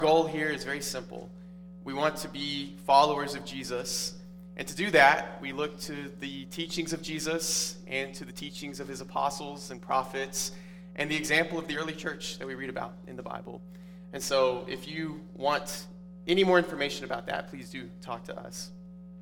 Goal here is very simple. We want to be followers of Jesus, and to do that, we look to the teachings of Jesus and to the teachings of his apostles and prophets and the example of the early church that we read about in the Bible. And so if you want any more information about that, please do talk to us.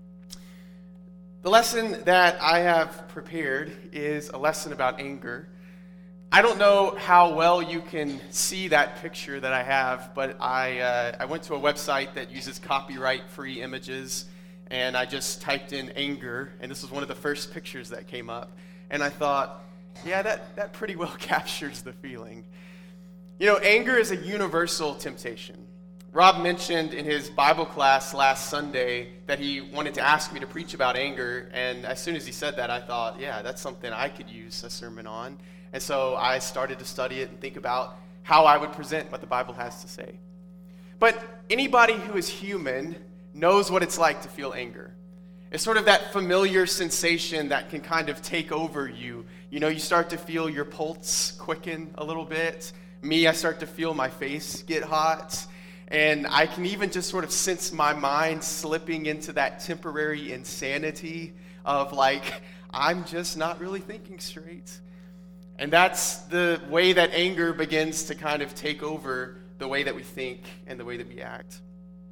The lesson that I have prepared is a lesson about anger. I don't know how well you can see that picture that I have, but I went to a website that uses copyright-free images, and I just typed in anger, and this was one of the first pictures that came up. And I thought, yeah, that pretty well captures the feeling. You know, anger is a universal temptation. Rob mentioned in his Bible class last Sunday that he wanted to ask me to preach about anger, and as soon as he said that, I thought, yeah, that's something I could use a sermon on. And so I started to study it and think about how I would present what the Bible has to say. But anybody who is human knows what it's like to feel anger. It's sort of that familiar sensation that can kind of take over you. You know, you start to feel your pulse quicken a little bit. Me, I start to feel my face get hot. And I can even just sort of sense my mind slipping into that temporary insanity of like, I'm just not really thinking straight. And that's the way that anger begins to kind of take over the way that we think and the way that we act.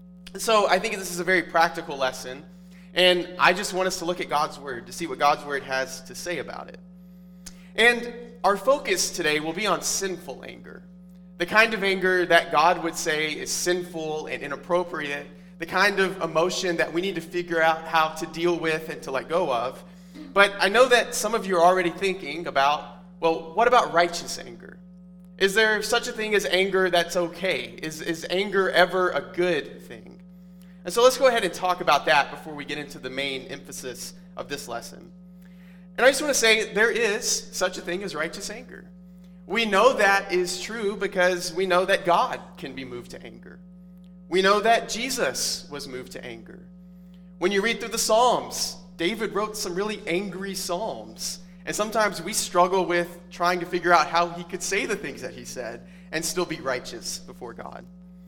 So I think this is a very practical lesson, and I just want us to look at God's Word to see what God's Word has to say about it. And our focus today will be on sinful anger, the kind of anger that God would say is sinful and inappropriate, the kind of emotion that we need to figure out how to deal with and to let go of. But I know that some of you are already thinking about, well, what about righteous anger? Is there such a thing as anger that's okay? Is anger ever a good thing? And so let's go ahead and talk about that before we get into the main emphasis of this lesson. And I just want to say there is such a thing as righteous anger. We know that is true because we know that God can be moved to anger. We know that Jesus was moved to anger. When you read through the Psalms, David wrote some really angry psalms. And sometimes we struggle with trying to figure out how he could say the things that he said and still be righteous before God.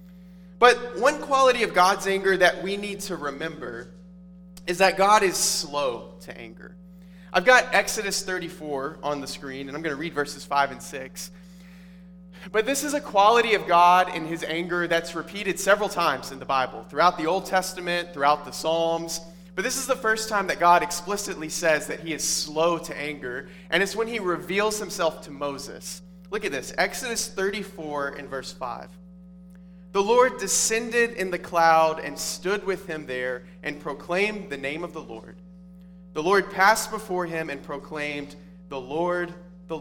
But one quality of God's anger that we need to remember is that God is slow to anger. I've got Exodus 34 on the screen, and I'm going to read verses 5 and 6. But this is a quality of God in his anger that's repeated several times in the Bible, throughout the Old Testament, throughout the Psalms. But this is the first time that God explicitly says that he is slow to anger, and it's when he reveals himself to Moses. Look at this, Exodus 34 in verse 5. The Lord descended in the cloud and stood with him there and proclaimed the name of the Lord. The Lord passed before him and proclaimed, the Lord,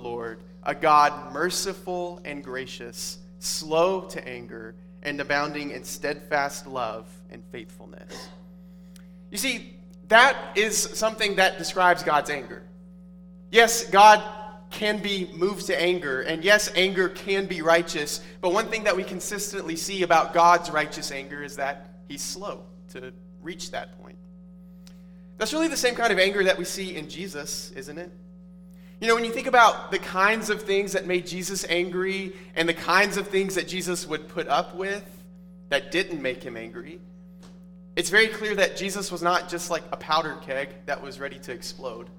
a God merciful and gracious, slow to anger, and abounding in steadfast love and faithfulness. You see, that is something that describes God's anger. Yes, God can be moved to anger, and yes, anger can be righteous, but one thing that we consistently see about God's righteous anger is that he's slow to reach that point. That's really the same kind of anger that we see in Jesus, isn't it? You know, when you think about the kinds of things that made Jesus angry and the kinds of things that Jesus would put up with that didn't make him angry, it's very clear that Jesus was not just like a powder keg that was ready to explode.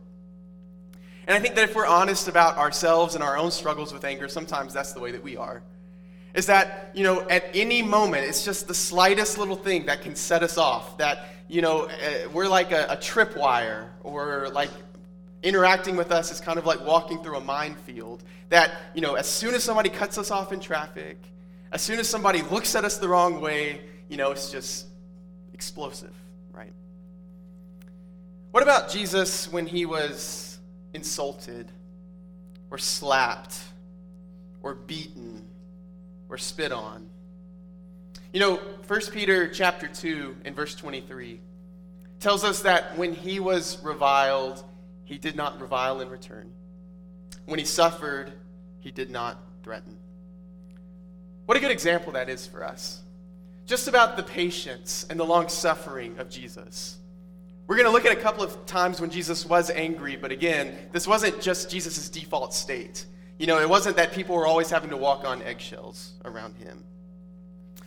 And I think that if we're honest about ourselves and our own struggles with anger, sometimes that's the way that we are. Is that, you know, at any moment, it's just the slightest little thing that can set us off. That, you know, we're like a tripwire, or like interacting with us is kind of like walking through a minefield. That, you know, as soon as somebody cuts us off in traffic, as soon as somebody looks at us the wrong way, you know, it's just explosive, right? What about Jesus when he was insulted or slapped or beaten or spit on? You know, 1 Peter chapter 2 in verse 23 tells us that when he was reviled, he did not revile in return. When he suffered, he did not threaten. What a good example that is for us. Just about the patience and the long-suffering of Jesus. We're going to look at a couple of times when Jesus was angry, but again, this wasn't just Jesus' default state. You know, it wasn't that people were always having to walk on eggshells around him.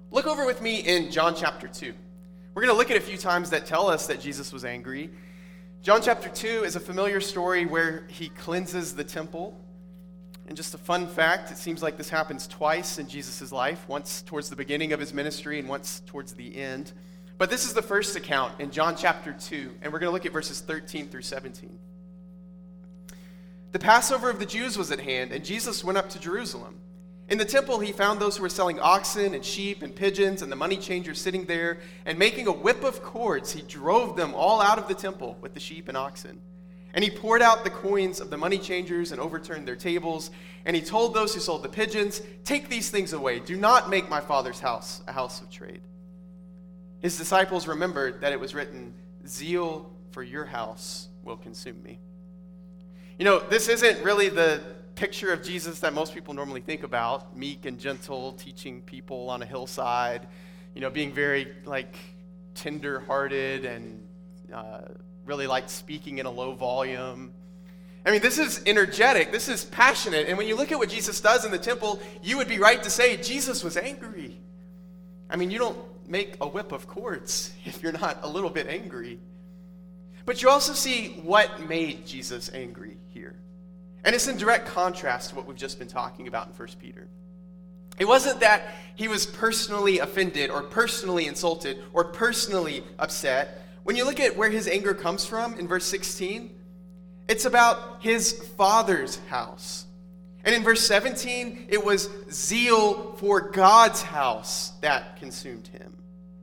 Look over with me in John chapter 2. We're going to look at a few times that tell us that Jesus was angry. John chapter 2 is a familiar story where he cleanses the temple. And just a fun fact, it seems like this happens twice in Jesus' life, once towards the beginning of his ministry and once towards the end. But this is the first account in John chapter 2, and we're going to look at verses 13 through 17. The Passover of the Jews was at hand, and Jesus went up to Jerusalem. In the temple, he found those who were selling oxen and sheep and pigeons and the money changers sitting there, and making a whip of cords, he drove them all out of the temple with the sheep and oxen. And he poured out the coins of the money changers and overturned their tables. And he told those who sold the pigeons, "Take these things away. Do not make my Father's house a house of trade." His disciples remembered that it was written, "Zeal for your house will consume me." You know, this isn't really the picture of Jesus that most people normally think about, meek and gentle, teaching people on a hillside, being very, tender-hearted and really speaking in a low volume. I mean, this is energetic. This is passionate. And when you look at what Jesus does in the temple, you would be right to say Jesus was angry. I mean, you don't make a whip of cords if you're not a little bit angry. But you also see what made Jesus angry here. And it's in direct contrast to what we've just been talking about in 1 Peter. It wasn't that he was personally offended or personally insulted or personally upset. When you look at where his anger comes from in verse 16, it's about his Father's house. And in verse 17, it was zeal for God's house that consumed him.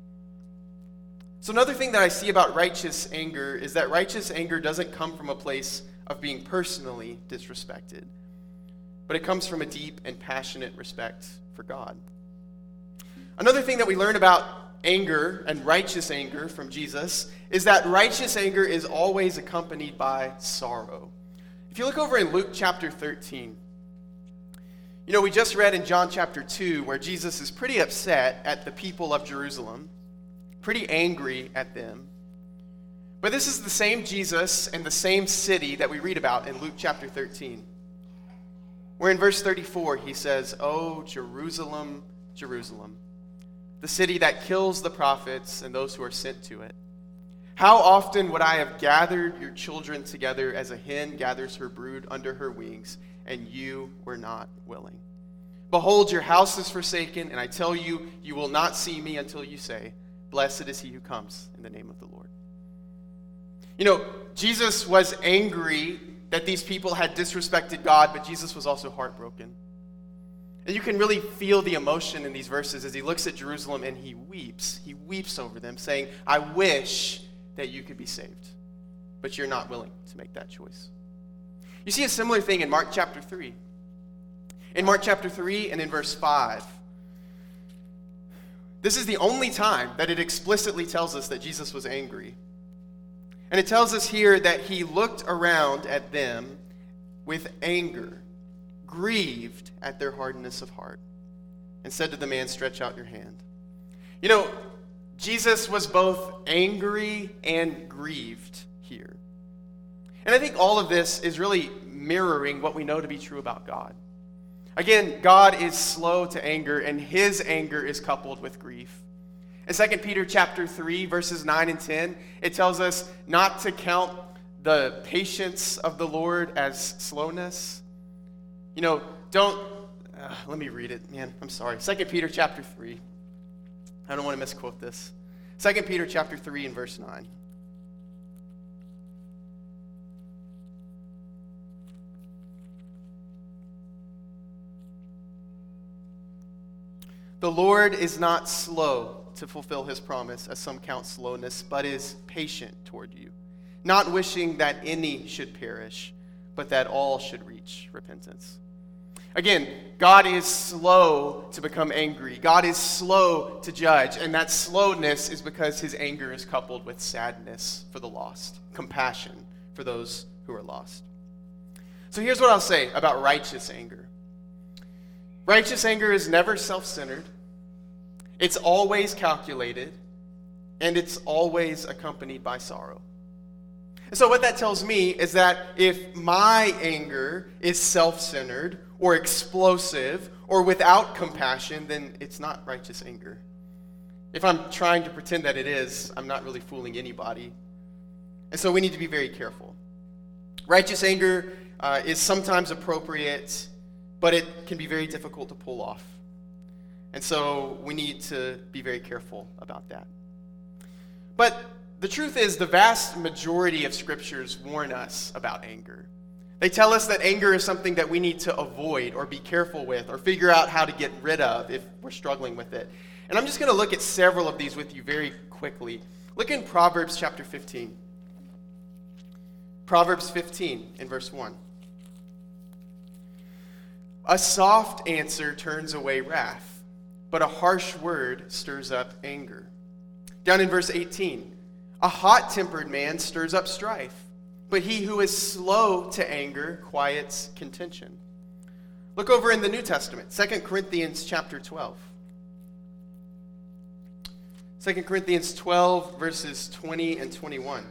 So another thing that I see about righteous anger is that righteous anger doesn't come from a place of being personally disrespected, but it comes from a deep and passionate respect for God. Another thing that we learn about anger and righteous anger from Jesus is that righteous anger is always accompanied by sorrow. If you look over in Luke chapter 13, we just read in John chapter 2 where Jesus is pretty upset at the people of Jerusalem, pretty angry at them. But this is the same Jesus and the same city that we read about in Luke chapter 13, where in verse 34 he says, "Oh, Jerusalem, Jerusalem, the city that kills the prophets and those who are sent to it. How often would I have gathered your children together as a hen gathers her brood under her wings, and you were not willing. Behold, your house is forsaken, and I tell you, you will not see me until you say, 'Blessed is he who comes in the name of the Lord.'" Jesus was angry that these people had disrespected God, but Jesus was also heartbroken. And you can really feel the emotion in these verses as he looks at Jerusalem and he weeps. He weeps over them, saying, "I wish that you could be saved, but you're not willing to make that choice." You see a similar thing in Mark chapter 3. In Mark chapter 3 and in verse 5, this is the only time that it explicitly tells us that Jesus was angry. And it tells us here that he looked around at them with anger, grieved at their hardness of heart, and said to the man, "Stretch out your hand." Jesus was both angry and grieved here. And I think all of this is really mirroring what we know to be true about God. Again, God is slow to anger, and his anger is coupled with grief. In 2 Peter chapter 3, verses 9 and 10, it tells us not to count the patience of the Lord as slowness. Let me read it, man. I'm sorry. 2 Peter chapter 3. I don't want to misquote this. 2 Peter chapter 3 and verse 9. "The Lord is not slow to fulfill his promise, as some count slowness, but is patient toward you, not wishing that any should perish, but that all should reach repentance." Again, God is slow to become angry. God is slow to judge, and that slowness is because his anger is coupled with sadness for the lost, compassion for those who are lost. So here's what I'll say about righteous anger. Righteous anger is never self-centered. It's always calculated, and it's always accompanied by sorrow. And so what that tells me is that if my anger is self-centered or explosive or without compassion, then it's not righteous anger. If I'm trying to pretend that it is, I'm not really fooling anybody. And so we need to be very careful. Righteous anger is sometimes appropriate, but it can be very difficult to pull off. And so we need to be very careful about that. But the truth is, the vast majority of scriptures warn us about anger. They tell us that anger is something that we need to avoid or be careful with or figure out how to get rid of if we're struggling with it. And I'm just going to look at several of these with you very quickly. Look in Proverbs chapter 15. Proverbs 15 in verse 1. A soft answer turns away wrath, but a harsh word stirs up anger. Down in verse 18. A hot-tempered man stirs up strife, but he who is slow to anger quiets contention. Look over in the New Testament, 2 Corinthians chapter 12. 2 Corinthians 12, verses 20 and 21.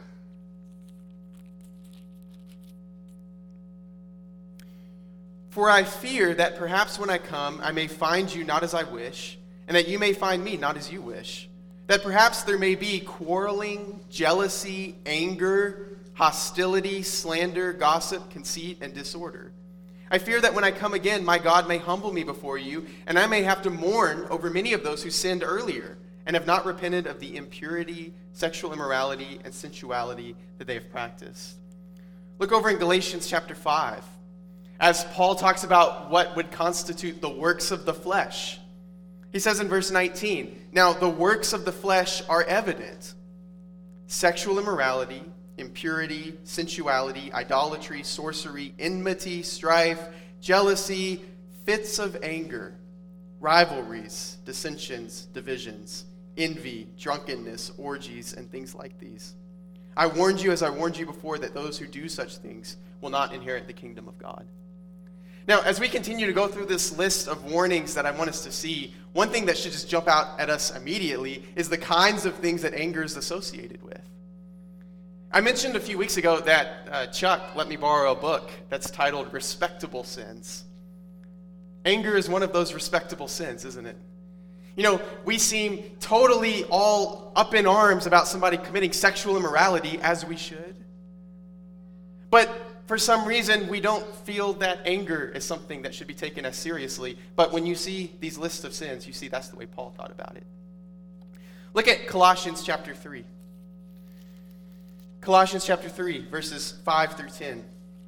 For I fear that perhaps when I come, I may find you not as I wish, and that you may find me not as you wish. That perhaps there may be quarreling, jealousy, anger, hostility, slander, gossip, conceit, and disorder. I fear that when I come again, my God may humble me before you, and I may have to mourn over many of those who sinned earlier and have not repented of the impurity, sexual immorality, and sensuality that they have practiced. Look over in Galatians chapter 5, as Paul talks about what would constitute the works of the flesh. He says in verse 19, now the works of the flesh are evident: sexual immorality, impurity, sensuality, idolatry, sorcery, enmity, strife, jealousy, fits of anger, rivalries, dissensions, divisions, envy, drunkenness, orgies, and things like these. I warned you, as I warned you before, that those who do such things will not inherit the kingdom of God. Now, as we continue to go through this list of warnings that I want us to see, one thing that should just jump out at us immediately is the kinds of things that anger is associated with. I mentioned a few weeks ago that Chuck let me borrow a book that's titled Respectable Sins. Anger is one of those respectable sins, isn't it? You know, we seem totally all up in arms about somebody committing sexual immorality, as we should. But for some reason, we don't feel that anger is something that should be taken as seriously. But when you see these lists of sins, you see that's the way Paul thought about it. Look at Colossians chapter 3. Colossians chapter 3, verses 5 through 10.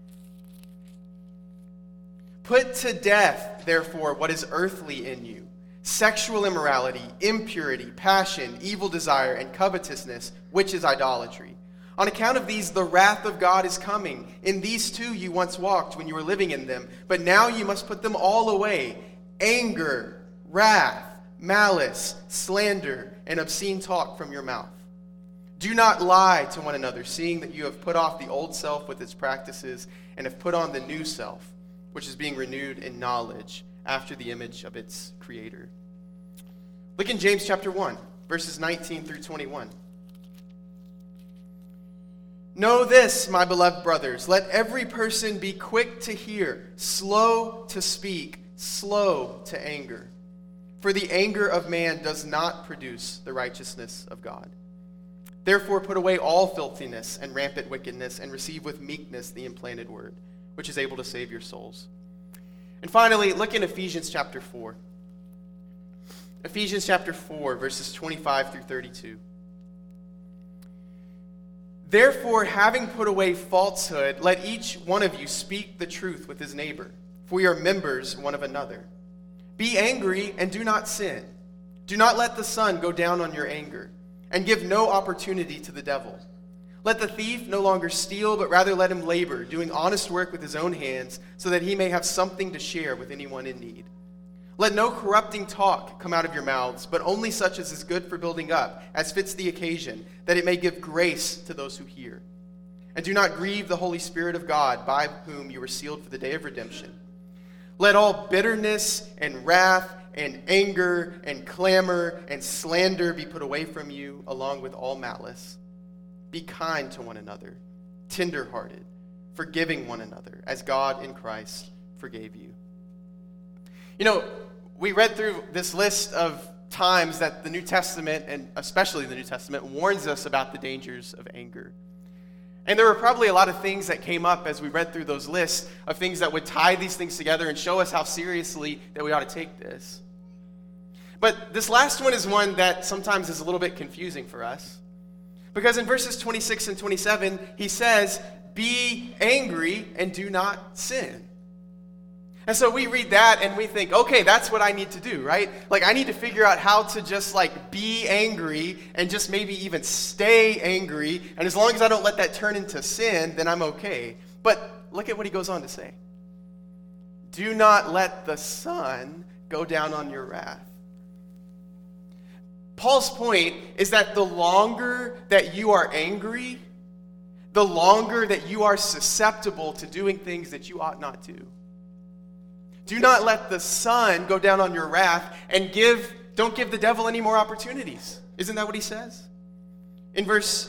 Put to death, therefore, what is earthly in you: sexual immorality, impurity, passion, evil desire, and covetousness, which is idolatry. On account of these, the wrath of God is coming. In these too you once walked when you were living in them, but now you must put them all away: anger, wrath, malice, slander, and obscene talk from your mouth. Do not lie to one another, seeing that you have put off the old self with its practices and have put on the new self, which is being renewed in knowledge after the image of its creator. Look in James chapter 1, verses 19 through 21. Know this, my beloved brothers, let every person be quick to hear, slow to speak, slow to anger. For the anger of man does not produce the righteousness of God. Therefore put away all filthiness and rampant wickedness, and receive with meekness the implanted word, which is able to save your souls. And finally, look in Ephesians chapter 4. Ephesians chapter 4, verses 25 through 32. Therefore, having put away falsehood, let each one of you speak the truth with his neighbor, for we are members one of another. Be angry and do not sin. Do not let the sun go down on your anger, and give no opportunity to the devil. Let the thief no longer steal, but rather let him labor, doing honest work with his own hands, so that he may have something to share with anyone in need. Let no corrupting talk come out of your mouths, but only such as is good for building up, as fits the occasion, that it may give grace to those who hear. And do not grieve the Holy Spirit of God, by whom you were sealed for the day of redemption. Let all bitterness and wrath and anger and clamor and slander be put away from you, along with all malice. Be kind to one another, tender-hearted, forgiving one another, as God in Christ forgave you. You know, we read through this list of times that the New Testament, and especially the New Testament, warns us about the dangers of anger. And there were probably a lot of things that came up as we read through those lists of things that would tie these things together and show us how seriously that we ought to take this. But this last one is one that sometimes is a little bit confusing for us. Because in verses 26 and 27, he says, "Be angry and do not sin." And so we read that and we think, okay, that's what I need to do, right? Like, I need to figure out how to just be angry and just maybe even stay angry. And as long as I don't let that turn into sin, then I'm okay. But look at what he goes on to say. "Do not let the sun go down on your wrath." Paul's point is that the longer that you are angry, the longer that you are susceptible to doing things that you ought not to. Do not let the sun go down on your wrath, and don't give the devil any more opportunities. Isn't that what he says? In verse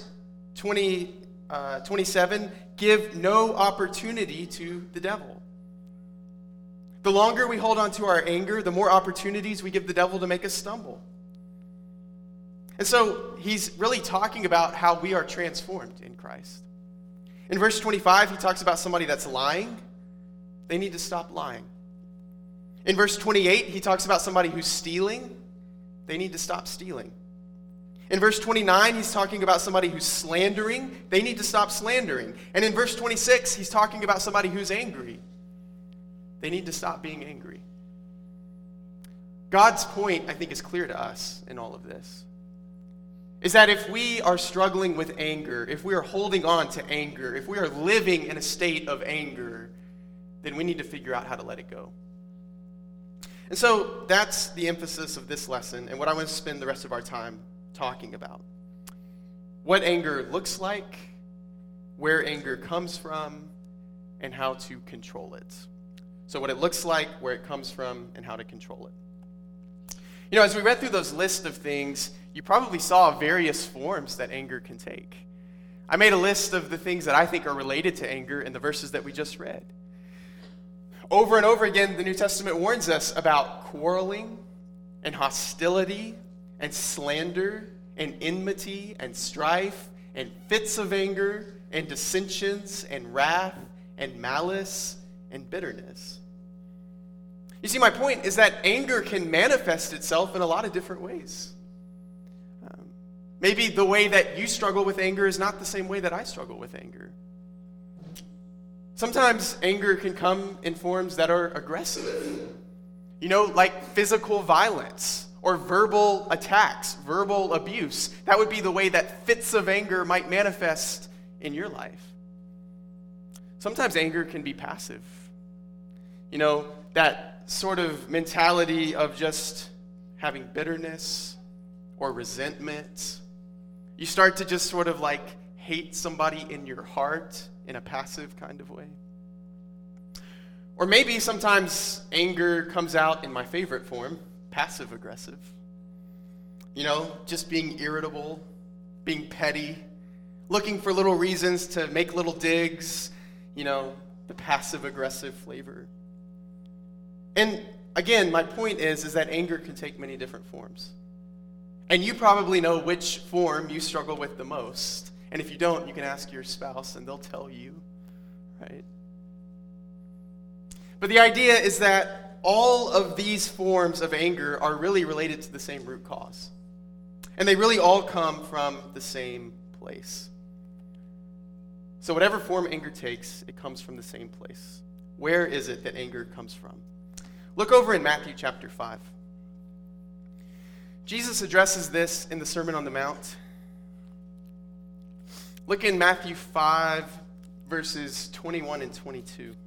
27, give no opportunity to the devil. The longer we hold on to our anger, the more opportunities we give the devil to make us stumble. And so he's really talking about how we are transformed in Christ. In verse 25, he talks about somebody that's lying. They need to stop lying. In verse 28, he talks about somebody who's stealing. They need to stop stealing. In verse 29, he's talking about somebody who's slandering. They need to stop slandering. And in verse 26, he's talking about somebody who's angry. They need to stop being angry. God's point, I think, is clear to us in all of this. Is that if we are struggling with anger, if we are holding on to anger, if we are living in a state of anger, then we need to figure out how to let it go. And so that's the emphasis of this lesson and what I want to spend the rest of our time talking about. What anger looks like, where anger comes from, and how to control it. So what it looks like, where it comes from, and how to control it. You know, as we read through those lists of things, you probably saw various forms that anger can take. I made a list of the things that I think are related to anger in the verses that we just read. Over and over again, the New Testament warns us about quarreling and hostility and slander and enmity and strife and fits of anger and dissensions and wrath and malice and bitterness. You see, my point is that anger can manifest itself in a lot of different ways. Maybe the way that you struggle with anger is not the same way that I struggle with anger. Sometimes anger can come in forms that are aggressive. You know, like physical violence or verbal attacks, verbal abuse. That would be the way that fits of anger might manifest in your life. Sometimes anger can be passive. You know, that sort of mentality of just having bitterness or resentment. You start to just sort of hate somebody in your heart in a passive kind of way. Or maybe sometimes anger comes out in my favorite form, passive aggressive. You know, just being irritable, being petty, looking for little reasons to make little digs, you know, the passive aggressive flavor. And again, my point is that anger can take many different forms. And you probably know which form you struggle with the most. And if you don't, you can ask your spouse and they'll tell you, right? But the idea is that all of these forms of anger are really related to the same root cause. And they really all come from the same place. So whatever form anger takes, it comes from the same place. Where is it that anger comes from? Look over in Matthew chapter 5. Jesus addresses this in the Sermon on the Mount. Look in Matthew 5, verses 21 and 22.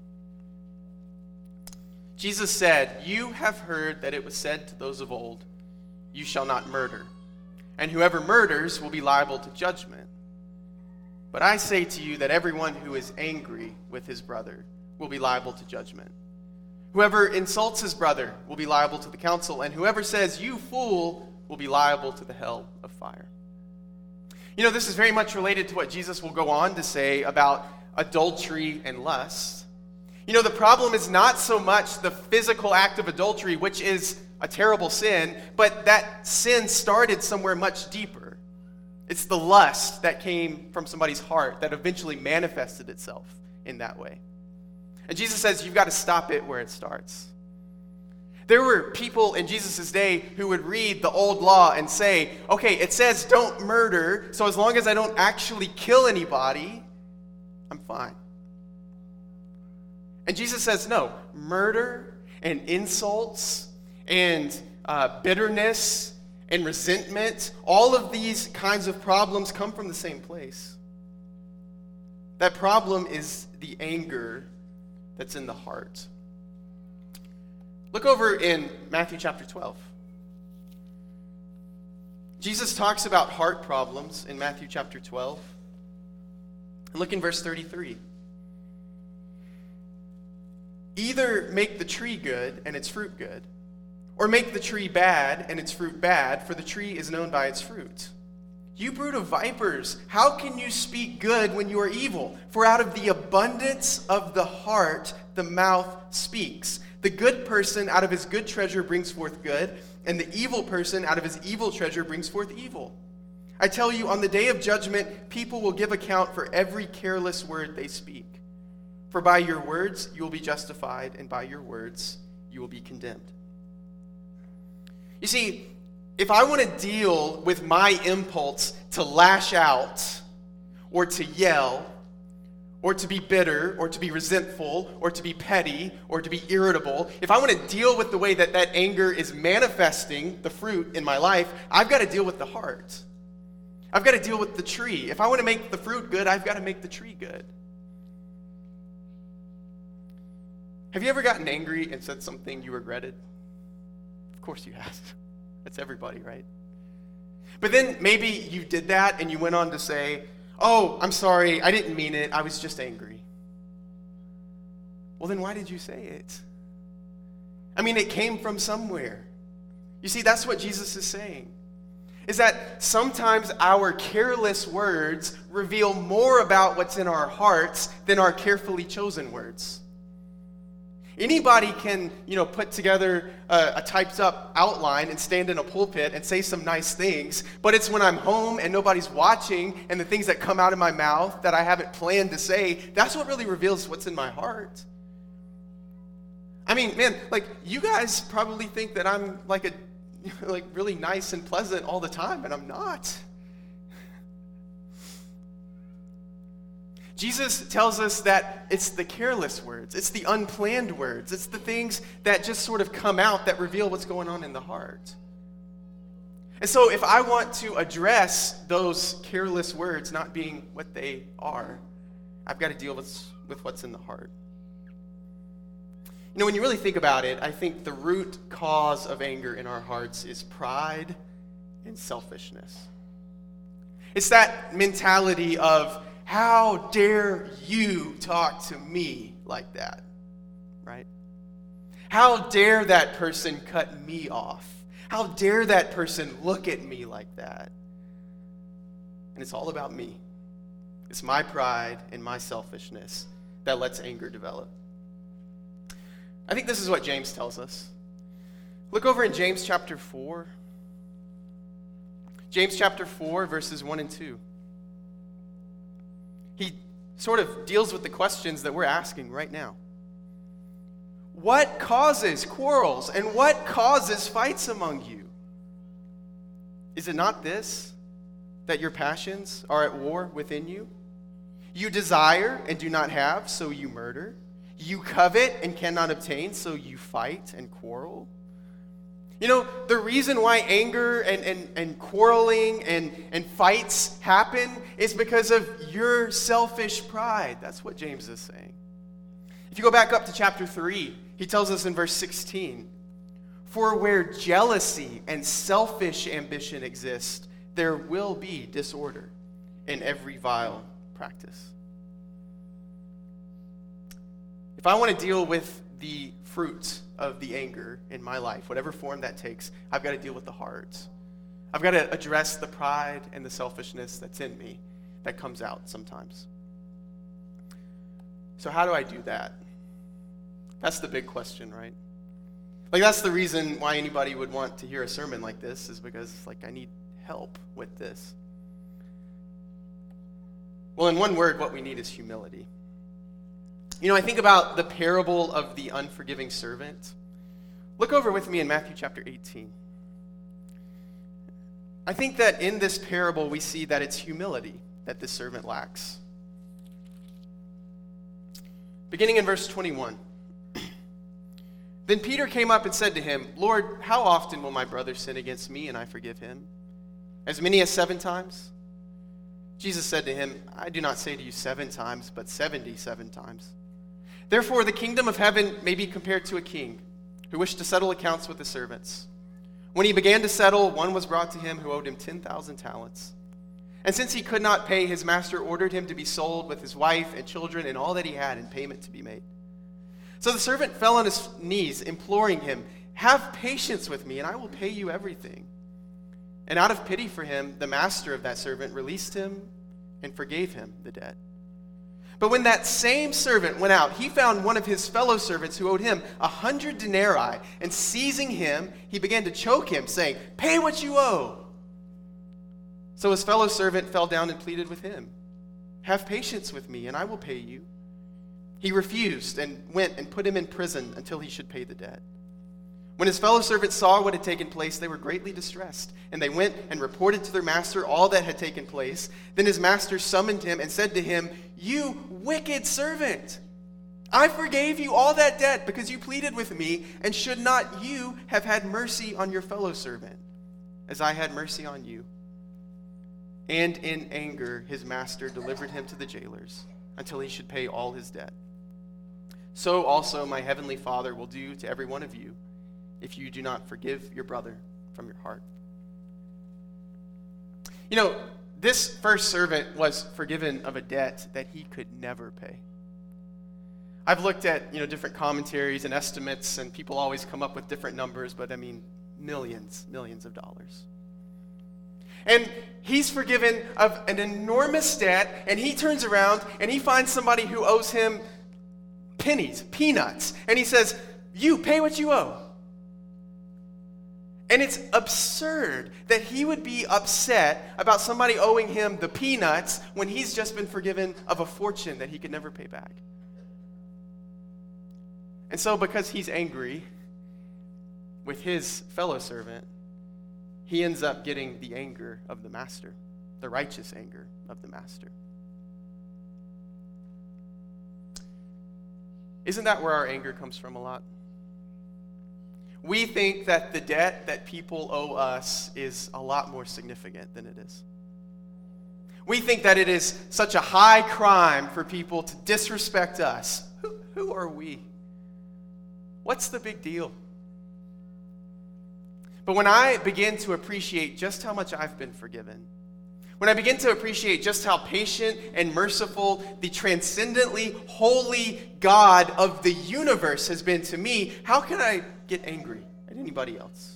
Jesus said, "You have heard that it was said to those of old, 'You shall not murder,' and whoever murders will be liable to judgment. But I say to you that everyone who is angry with his brother will be liable to judgment. Whoever insults his brother will be liable to the council, and whoever says, 'You fool,' will be liable to the hell of fire." You know, this is very much related to what Jesus will go on to say about adultery and lust. The problem is not so much the physical act of adultery, which is a terrible sin, but that sin started somewhere much deeper. It's the lust that came from somebody's heart that eventually manifested itself in that way. And Jesus says you've got to stop it where it starts. There were people in Jesus' day who would read the old law and say, okay, it says don't murder, so as long as I don't actually kill anybody, I'm fine. And Jesus says, no, murder and insults and bitterness and resentment, all of these kinds of problems come from the same place. That problem is the anger that's in the heart. Look over in Matthew chapter 12. Jesus talks about heart problems in Matthew chapter 12. And look in verse 33. Either make the tree good and its fruit good, or make the tree bad and its fruit bad, for the tree is known by its fruit. You brood of vipers, how can you speak good when you are evil? For out of the abundance of the heart, the mouth speaks. The good person out of his good treasure brings forth good, and the evil person out of his evil treasure brings forth evil. I tell you, on the day of judgment, people will give account for every careless word they speak. For by your words you will be justified, and by your words you will be condemned. You see, if I want to deal with my impulse to lash out, or to yell, or to be bitter, or to be resentful, or to be petty, or to be irritable, if I want to deal with the way that that anger is manifesting the fruit in my life, I've got to deal with the heart. I've got to deal with the tree. If I want to make the fruit good, I've got to make the tree good. Have you ever gotten angry and said something you regretted? Of course you have. That's everybody, right? But then maybe you did that and you went on to say, oh, I'm sorry, I didn't mean it, I was just angry. Well, then why did you say it? I mean, it came from somewhere. You see, that's what Jesus is saying. Is that sometimes our careless words reveal more about what's in our hearts than our carefully chosen words. Anybody can, put together a typed up outline and stand in a pulpit and say some nice things, but it's when I'm home and nobody's watching and the things that come out of my mouth that I haven't planned to say, that's what really reveals what's in my heart. I mean, man, you guys probably think that I'm really nice and pleasant all the time, and I'm not. Jesus tells us that it's the careless words, it's the unplanned words, it's the things that just sort of come out that reveal what's going on in the heart. And so if I want to address those careless words not being what they are, I've got to deal with what's in the heart. When you really think about it, I think the root cause of anger in our hearts is pride and selfishness. It's that mentality of, how dare you talk to me like that, right? How dare that person cut me off? How dare that person look at me like that? And it's all about me. It's my pride and my selfishness that lets anger develop. I think this is what James tells us. Look over in James chapter 4. James chapter 4, verses 1 and 2. He sort of deals with the questions that we're asking right now. What causes quarrels and what causes fights among you? Is it not this, that your passions are at war within you? You desire and do not have, so you murder. You covet and cannot obtain, so you fight and quarrel. The reason why anger and quarreling and fights happen is because of your selfish pride. That's what James is saying. If you go back up to chapter 3, he tells us in verse 16, for where jealousy and selfish ambition exist, there will be disorder in every vile practice. If I want to deal with the fruit of the anger in my life, whatever form that takes, I've got to deal with the heart. I've got to address the pride and the selfishness that's in me that comes out sometimes. So how do I do that? That's the big question, right? Like, that's the reason why anybody would want to hear a sermon like this, is because, like, I need help with this. Well, in one word, what we need is humility. You know, I think about the parable of the unforgiving servant. Look over with me in Matthew chapter 18. I think that in this parable we see that it's humility that this servant lacks. Beginning in verse 21. Then Peter came up and said to him, Lord, how often will my brother sin against me and I forgive him? As many as 7 times? Jesus said to him, I do not say to you 7 times, but 77 times. Therefore, the kingdom of heaven may be compared to a king who wished to settle accounts with the servants. When he began to settle, one was brought to him who owed him 10,000 talents. And since he could not pay, his master ordered him to be sold with his wife and children and all that he had, in payment to be made. So the servant fell on his knees, imploring him, have patience with me, and I will pay you everything. And out of pity for him, the master of that servant released him and forgave him the debt. But when that same servant went out, he found one of his fellow servants who owed him 100 denarii, and seizing him, he began to choke him, saying, pay what you owe. So his fellow servant fell down and pleaded with him, have patience with me, and I will pay you. He refused and went and put him in prison until he should pay the debt. When his fellow servants saw what had taken place, they were greatly distressed, and they went and reported to their master all that had taken place. Then his master summoned him and said to him, you wicked servant, I forgave you all that debt because you pleaded with me, and should not you have had mercy on your fellow servant, as I had mercy on you? And in anger his master delivered him to the jailers until he should pay all his debt. So also my heavenly Father will do to every one of you if you do not forgive your brother from your heart. You know, this first servant was forgiven of a debt that he could never pay. I've looked at, different commentaries and estimates, and people always come up with different numbers, but I mean millions of dollars. And he's forgiven of an enormous debt, and he turns around and he finds somebody who owes him peanuts, and he says, you pay what you owe. And it's absurd that he would be upset about somebody owing him the peanuts when he's just been forgiven of a fortune that he could never pay back. And so because he's angry with his fellow servant, he ends up getting the anger of the master, the righteous anger of the master. Isn't that where our anger comes from a lot? We think that the debt that people owe us is a lot more significant than it is. We think that it is such a high crime for people to disrespect us. Who are we? What's the big deal? But when I begin to appreciate just how much I've been forgiven, when I begin to appreciate just how patient and merciful the transcendently holy God of the universe has been to me, how can I get angry at anybody else?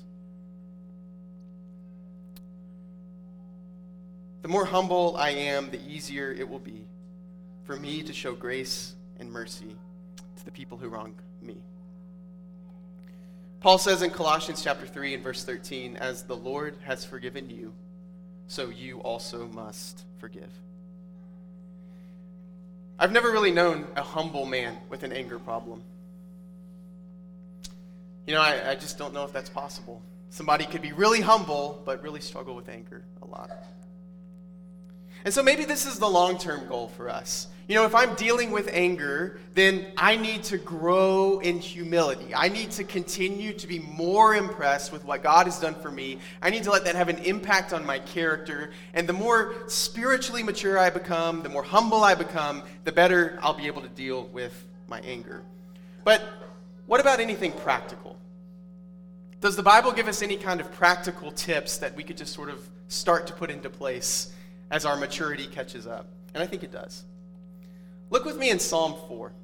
The more humble I am, the easier it will be for me to show grace and mercy to the people who wrong me. Paul says in Colossians chapter 3 and verse 13, as the Lord has forgiven you, so you also must forgive. I've never really known a humble man with an anger problem. I just don't know if that's possible. Somebody could be really humble, but really struggle with anger a lot. And so maybe this is the long-term goal for us. If I'm dealing with anger, then I need to grow in humility. I need to continue to be more impressed with what God has done for me. I need to let that have an impact on my character. And the more spiritually mature I become, the more humble I become, the better I'll be able to deal with my anger. But what about anything practical? Does the Bible give us any kind of practical tips that we could just sort of start to put into place as our maturity catches up? And I think it does. Look with me in Psalm 4.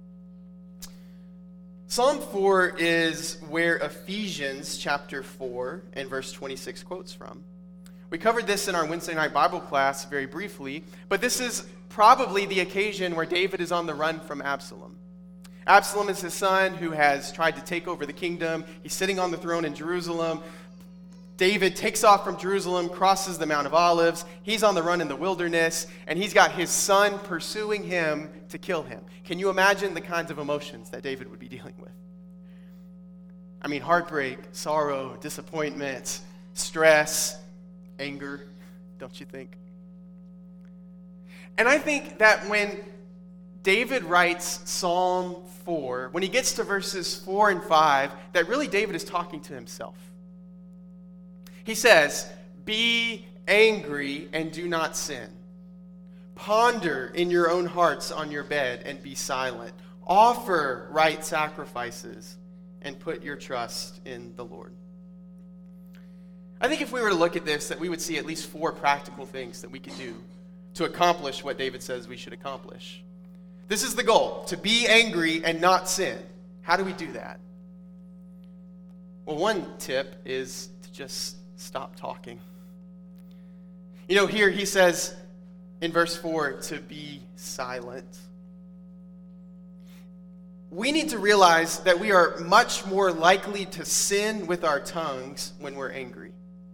Psalm 4 is where Ephesians chapter 4 and verse 26 quotes from. We covered this in our Wednesday night Bible class very briefly, but this is probably the occasion where David is on the run from Absalom. Absalom is his son who has tried to take over the kingdom. He's sitting on the throne in Jerusalem. David takes off from Jerusalem, crosses the Mount of Olives. He's on the run in the wilderness, and he's got his son pursuing him to kill him. Can you imagine the kinds of emotions that David would be dealing with? I mean, heartbreak, sorrow, disappointment, stress, anger, don't you think? And I think that when David writes Psalm 4, when he gets to verses 4 and 5, that really David is talking to himself. He says, "Be angry and do not sin. Ponder in your own hearts on your bed and be silent. Offer right sacrifices and put your trust in the Lord." I think if we were to look at this, that we would see at least 4 practical things that we could do to accomplish what David says we should accomplish. This is the goal, to be angry and not sin. How do we do that? Well, one tip is to just stop talking. You know, here he says in verse 4 to be silent. We need to realize that we are much more likely to sin with our tongues when we're angry.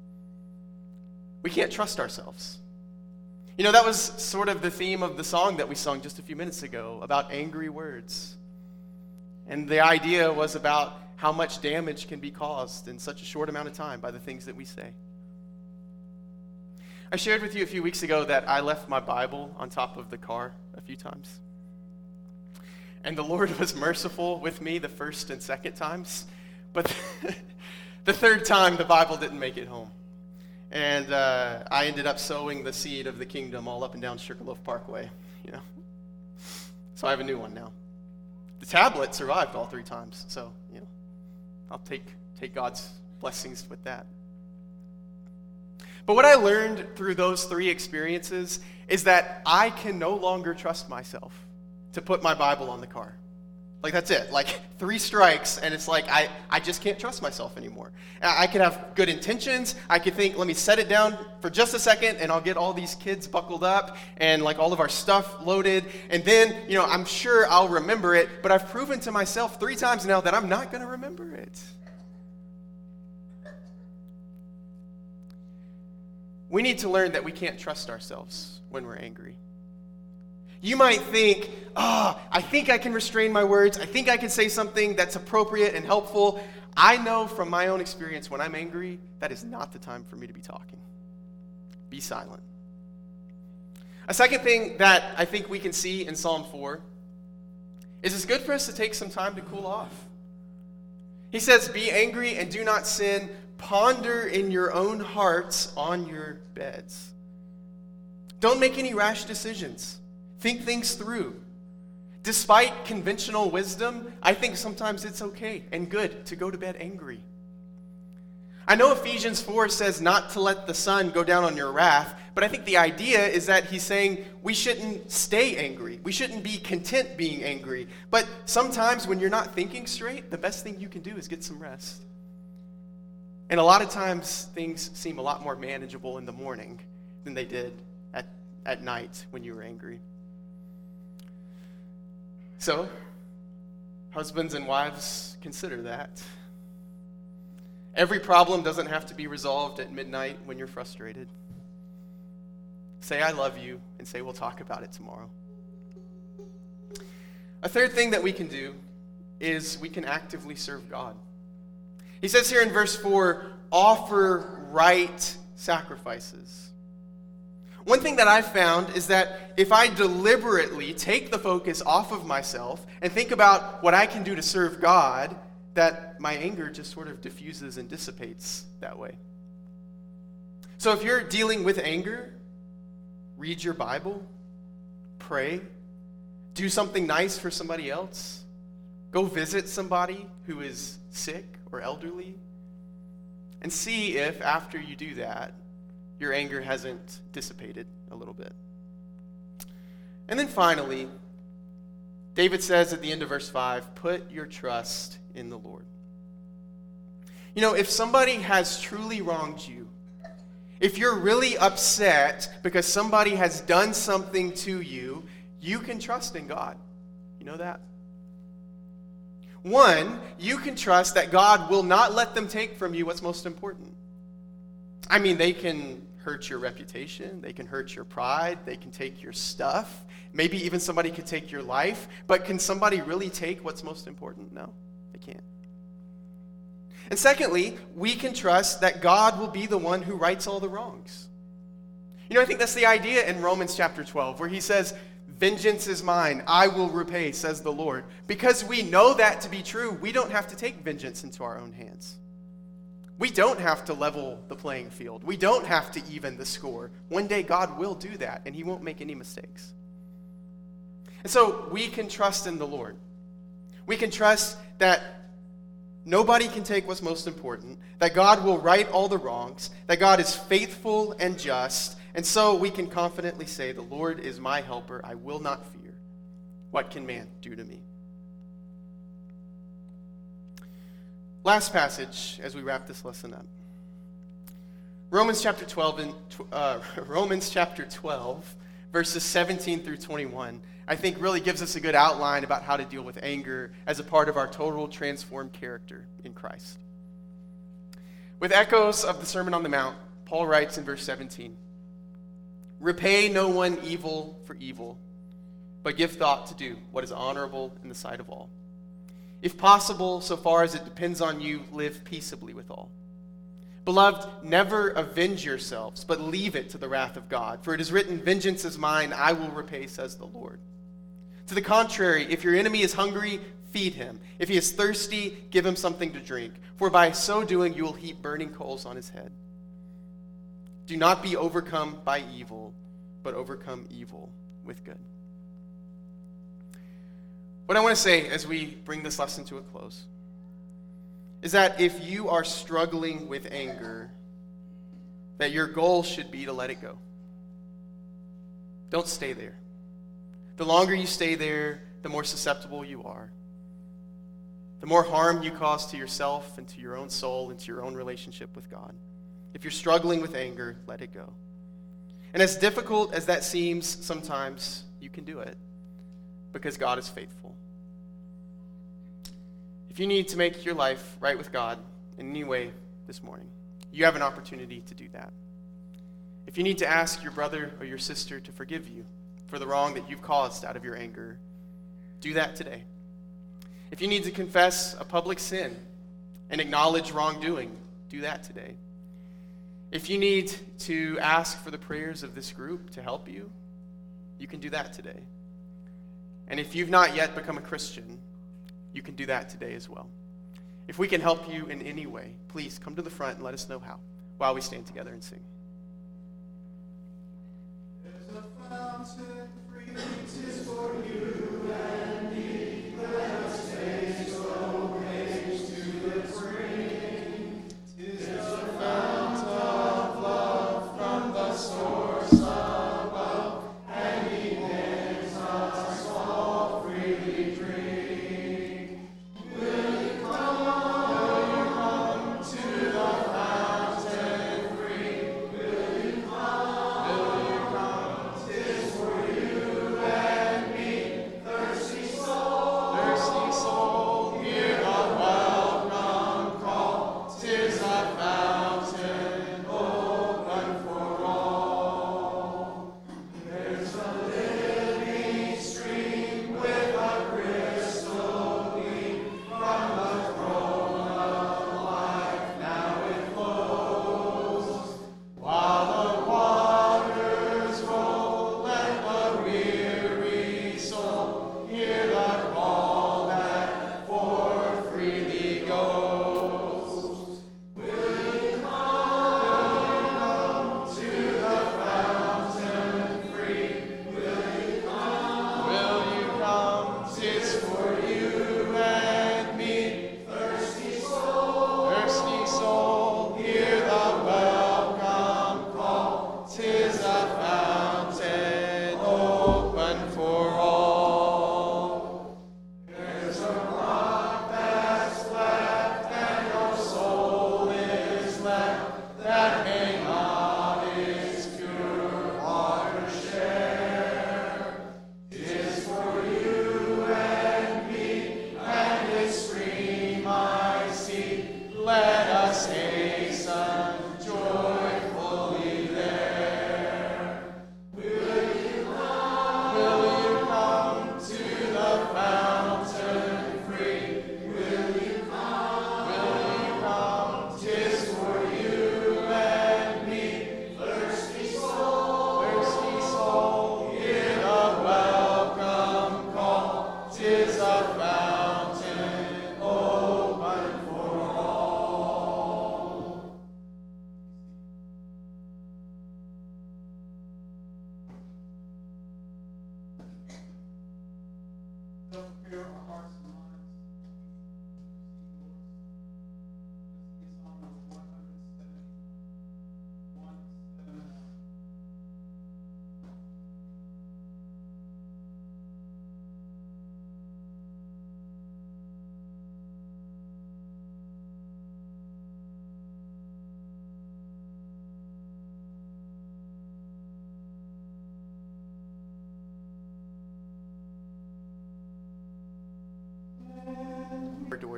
We can't trust ourselves. You know, that was sort of the theme of the song that we sung just a few minutes ago about angry words. And the idea was about how much damage can be caused in such a short amount of time by the things that we say. I shared with you a few weeks ago that I left my Bible on top of the car a few times. And the Lord was merciful with me the first and second times, but the third time the Bible didn't make it home. And I ended up sowing the seed of the kingdom all up and down Sugarloaf Parkway, you know. So I have a new one now. The tablet survived all 3 times, so, you know, I'll take God's blessings with that. But what I learned through those 3 experiences is that I can no longer trust myself to put my Bible on the car. Like, that's it. Like, 3 strikes, and it's like I just can't trust myself anymore. I could have good intentions. I could think, let me set it down for just a second, and I'll get all these kids buckled up and, like, all of our stuff loaded. And then, you know, I'm sure I'll remember it, but I've proven to myself 3 times now that I'm not going to remember it. We need to learn that we can't trust ourselves when we're angry. You might think, I think I can restrain my words. I think I can say something that's appropriate and helpful. I know from my own experience when I'm angry, that is not the time for me to be talking. Be silent. A second thing that I think we can see in Psalm 4 is it's good for us to take some time to cool off. He says, "Be angry and do not sin. Ponder in your own hearts on your beds." Don't make any rash decisions. Think things through. Despite conventional wisdom, I think sometimes it's okay and good to go to bed angry. I know Ephesians 4 says not to let the sun go down on your wrath, but I think the idea is that he's saying we shouldn't stay angry. We shouldn't be content being angry. But sometimes when you're not thinking straight, the best thing you can do is get some rest. And a lot of times things seem a lot more manageable in the morning than they did at night when you were angry. So, husbands and wives, consider that. Every problem doesn't have to be resolved at midnight when you're frustrated. Say, "I love you," and say, "We'll talk about it tomorrow." A third thing that we can do is we can actively serve God. He says here in verse 4, offer right sacrifices. One thing that I've found is that if I deliberately take the focus off of myself and think about what I can do to serve God, that my anger just sort of diffuses and dissipates that way. So if you're dealing with anger, read your Bible, pray, do something nice for somebody else, go visit somebody who is sick or elderly, and see if after you do that, your anger hasn't dissipated a little bit. And then finally, David says at the end of verse 5, put your trust in the Lord. You know, if somebody has truly wronged you, if you're really upset because somebody has done something to you, you can trust in God. You know that? One, you can trust that God will not let them take from you what's most important. I mean, they can hurt your reputation, they can hurt your pride, they can take your stuff, maybe even somebody could take your life, but can somebody really take what's most important? No, they can't. And secondly, we can trust that God will be the one who rights all the wrongs. You know, I think that's the idea in Romans chapter 12, where he says, "Vengeance is mine, I will repay, says the Lord." Because we know that to be true, we don't have to take vengeance into our own hands. We don't have to level the playing field. We don't have to even the score. One day God will do that, and he won't make any mistakes. And so we can trust in the Lord. We can trust that nobody can take what's most important, that God will right all the wrongs, that God is faithful and just, and so we can confidently say, "The Lord is my helper, I will not fear. What can man do to me?" Last passage as we wrap this lesson up. Romans chapter 12, verses 17 through 21, I think really gives us a good outline about how to deal with anger as a part of our total transformed character in Christ. With echoes of the Sermon on the Mount, Paul writes in verse 17, "Repay no one evil for evil, but give thought to do what is honorable in the sight of all. If possible, so far as it depends on you, live peaceably with all. Beloved, never avenge yourselves, but leave it to the wrath of God. For it is written, 'Vengeance is mine, I will repay,' says the Lord. To the contrary, if your enemy is hungry, feed him. If he is thirsty, give him something to drink. For by so doing, you will heap burning coals on his head. Do not be overcome by evil, but overcome evil with good." What I want to say as we bring this lesson to a close is that if you are struggling with anger, that your goal should be to let it go. Don't stay there. The longer you stay there, the more susceptible you are. The more harm you cause to yourself and to your own soul and to your own relationship with God. If you're struggling with anger, let it go. And as difficult as that seems sometimes, you can do it because God is faithful. If you need to make your life right with God in any way this morning, you have an opportunity to do that. If you need to ask your brother or your sister to forgive you for the wrong that you've caused out of your anger, do that today. If you need to confess a public sin and acknowledge wrongdoing, do that today. If you need to ask for the prayers of this group to help you, you can do that today. And if you've not yet become a Christian, you can do that today as well. If we can help you in any way, please come to the front and let us know how while we stand together and sing. There's a fountain free, 'tis for you and me. Let us taste, oh, taste to its spring. 'Tis a fount of love from the source above, and he bids us all freely drink. Will you come? 'Tis for you and me.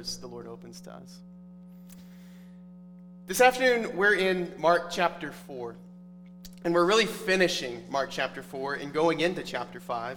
doors the Lord opens to us. This afternoon, we're in Mark chapter 4, and we're really finishing Mark chapter 4 and going into chapter 5.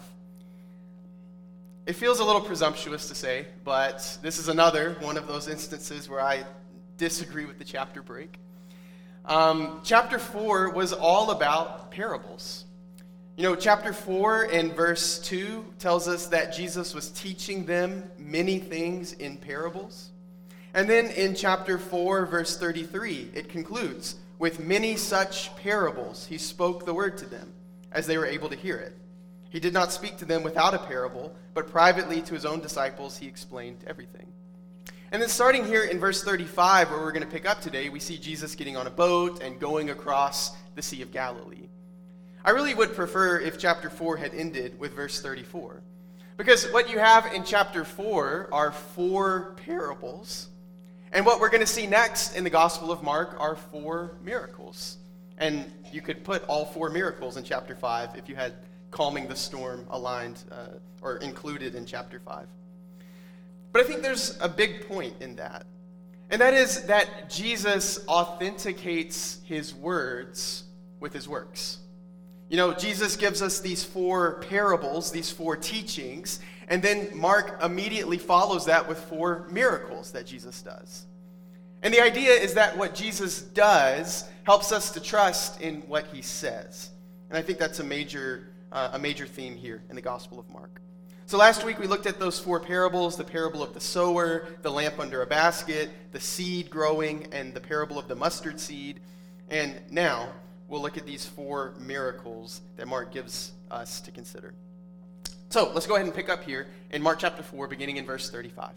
It feels a little presumptuous to say, but this is another one of those instances where I disagree with the chapter break. Chapter 4 was all about parables. You know, chapter 4 and verse 2 tells us that Jesus was teaching them many things in parables. And then in chapter 4, verse 33, it concludes, with many such parables he spoke the word to them, as they were able to hear it. He did not speak to them without a parable, but privately to his own disciples he explained everything. And then starting here in verse 35, where we're going to pick up today, we see Jesus getting on a boat and going across the Sea of Galilee. I really would prefer if chapter 4 had ended with verse 34. Because what you have in chapter 4 are 4 parables. And what we're going to see next in the Gospel of Mark are 4 miracles. And you could put all 4 miracles in chapter 5 if you had calming the storm aligned or included in chapter 5. But I think there's a big point in that. And that is that Jesus authenticates his words with his works. You know, Jesus gives us these 4 parables, these 4 teachings, and then Mark immediately follows that with 4 miracles that Jesus does. And the idea is that what Jesus does helps us to trust in what he says. And I think that's a major theme here in the Gospel of Mark. So last week we looked at those 4 parables, the parable of the sower, the lamp under a basket, the seed growing, and the parable of the mustard seed. And now we'll look at these 4 miracles that Mark gives us to consider. So let's go ahead and pick up here in Mark chapter 4, beginning in verse 35.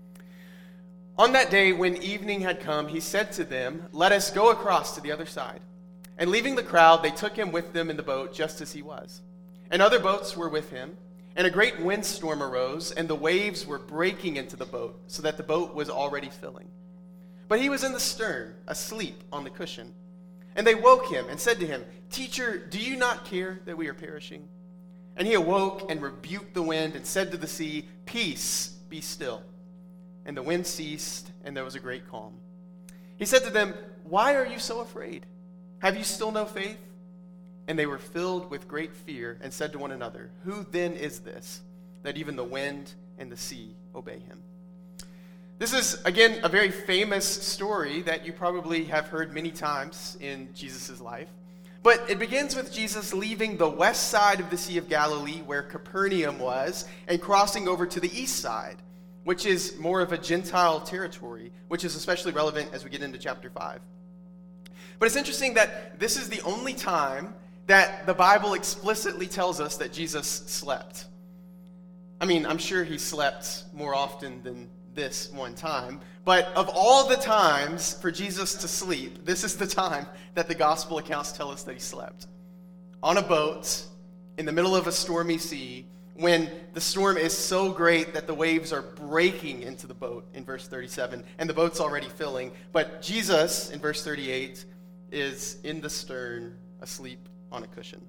On that day, when evening had come, he said to them, "Let us go across to the other side." And leaving the crowd, they took him with them in the boat, just as he was. And other boats were with him. And a great windstorm arose, and the waves were breaking into the boat, so that the boat was already filling. But he was in the stern, asleep on the cushion. And they woke him and said to him, "Teacher, do you not care that we are perishing?" And he awoke and rebuked the wind and said to the sea, "Peace, be still." And the wind ceased, and there was a great calm. He said to them, "Why are you so afraid? Have you still no faith?" And they were filled with great fear and said to one another, "Who then is this, that even the wind and the sea obey him?" This is, again, a very famous story that you probably have heard many times in Jesus' life. But it begins with Jesus leaving the west side of the Sea of Galilee, where Capernaum was, and crossing over to the east side, which is more of a Gentile territory, which is especially relevant as we get into chapter 5. But it's interesting that this is the only time that the Bible explicitly tells us that Jesus slept. I mean, I'm sure he slept more often than this one time, but of all the times for Jesus to sleep, this is the time that the gospel accounts tell us that he slept. On a boat, in the middle of a stormy sea, when the storm is so great that the waves are breaking into the boat in verse 37, and the boat's already filling, but Jesus, in verse 38, is in the stern, asleep on a cushion.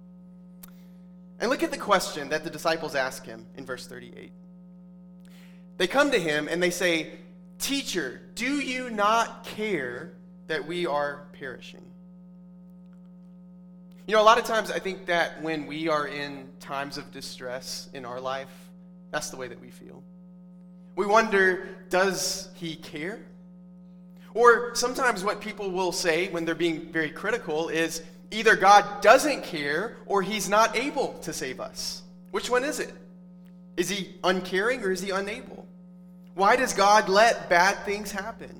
And look at the question that the disciples ask him in verse 38. They come to him and they say, "Teacher, do you not care that we are perishing?" You know, a lot of times I think that when we are in times of distress in our life, that's the way that we feel. We wonder, does he care? Or sometimes what people will say when they're being very critical is, either God doesn't care or he's not able to save us. Which one is it? Is he uncaring or is he unable? Why does God let bad things happen?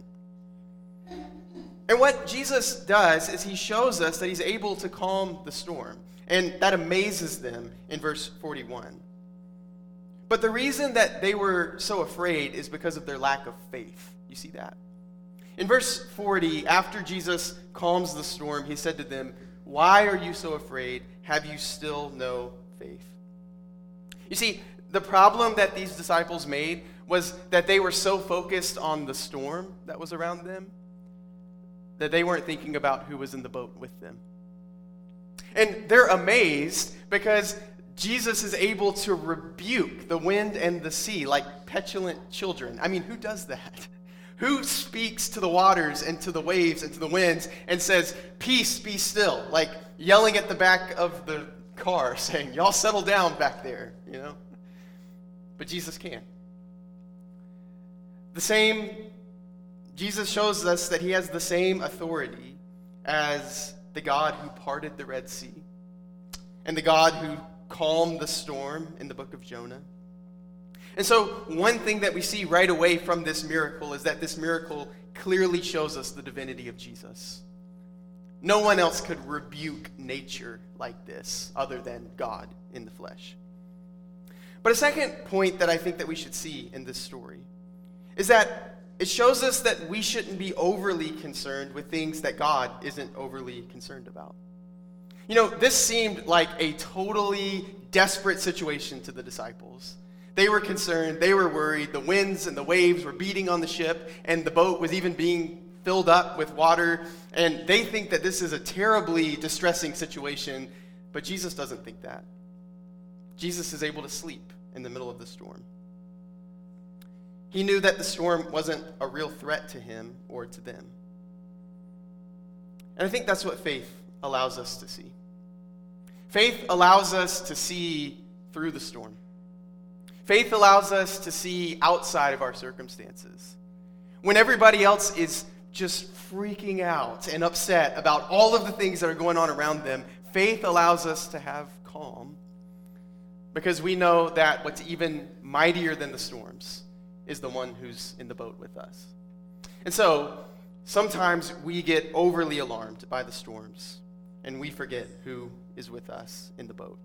And what Jesus does is he shows us that he's able to calm the storm. And that amazes them in verse 41. But the reason that they were so afraid is because of their lack of faith. You see that? In verse 40, after Jesus calms the storm, he said to them, "Why are you so afraid? Have you still no faith?" You see, the problem that these disciples made was that they were so focused on the storm that was around them that they weren't thinking about who was in the boat with them. And they're amazed because Jesus is able to rebuke the wind and the sea like petulant children. I mean, who does that? Who speaks to the waters and to the waves and to the winds and says, "Peace, be still," like yelling at the back of the car saying, "Y'all settle down back there," you know? But Jesus can. Jesus shows us that he has the same authority as the God who parted the Red Sea and the God who calmed the storm in the book of Jonah. And so one thing that we see right away from this miracle is that this miracle clearly shows us the divinity of Jesus. No one else could rebuke nature like this other than God in the flesh. But a second point that I think that we should see in this story is that it shows us that we shouldn't be overly concerned with things that God isn't overly concerned about. You know, this seemed like a totally desperate situation to the disciples. They were concerned, they were worried, the winds and the waves were beating on the ship, and the boat was even being filled up with water, and they think that this is a terribly distressing situation, but Jesus doesn't think that. Jesus is able to sleep in the middle of the storm. He knew that the storm wasn't a real threat to him or to them. And I think that's what faith allows us to see. Faith allows us to see through the storm. Faith allows us to see outside of our circumstances. When everybody else is just freaking out and upset about all of the things that are going on around them, faith allows us to have calm because we know that what's even mightier than the storms is the one who's in the boat with us. And so, sometimes we get overly alarmed by the storms, and we forget who is with us in the boat.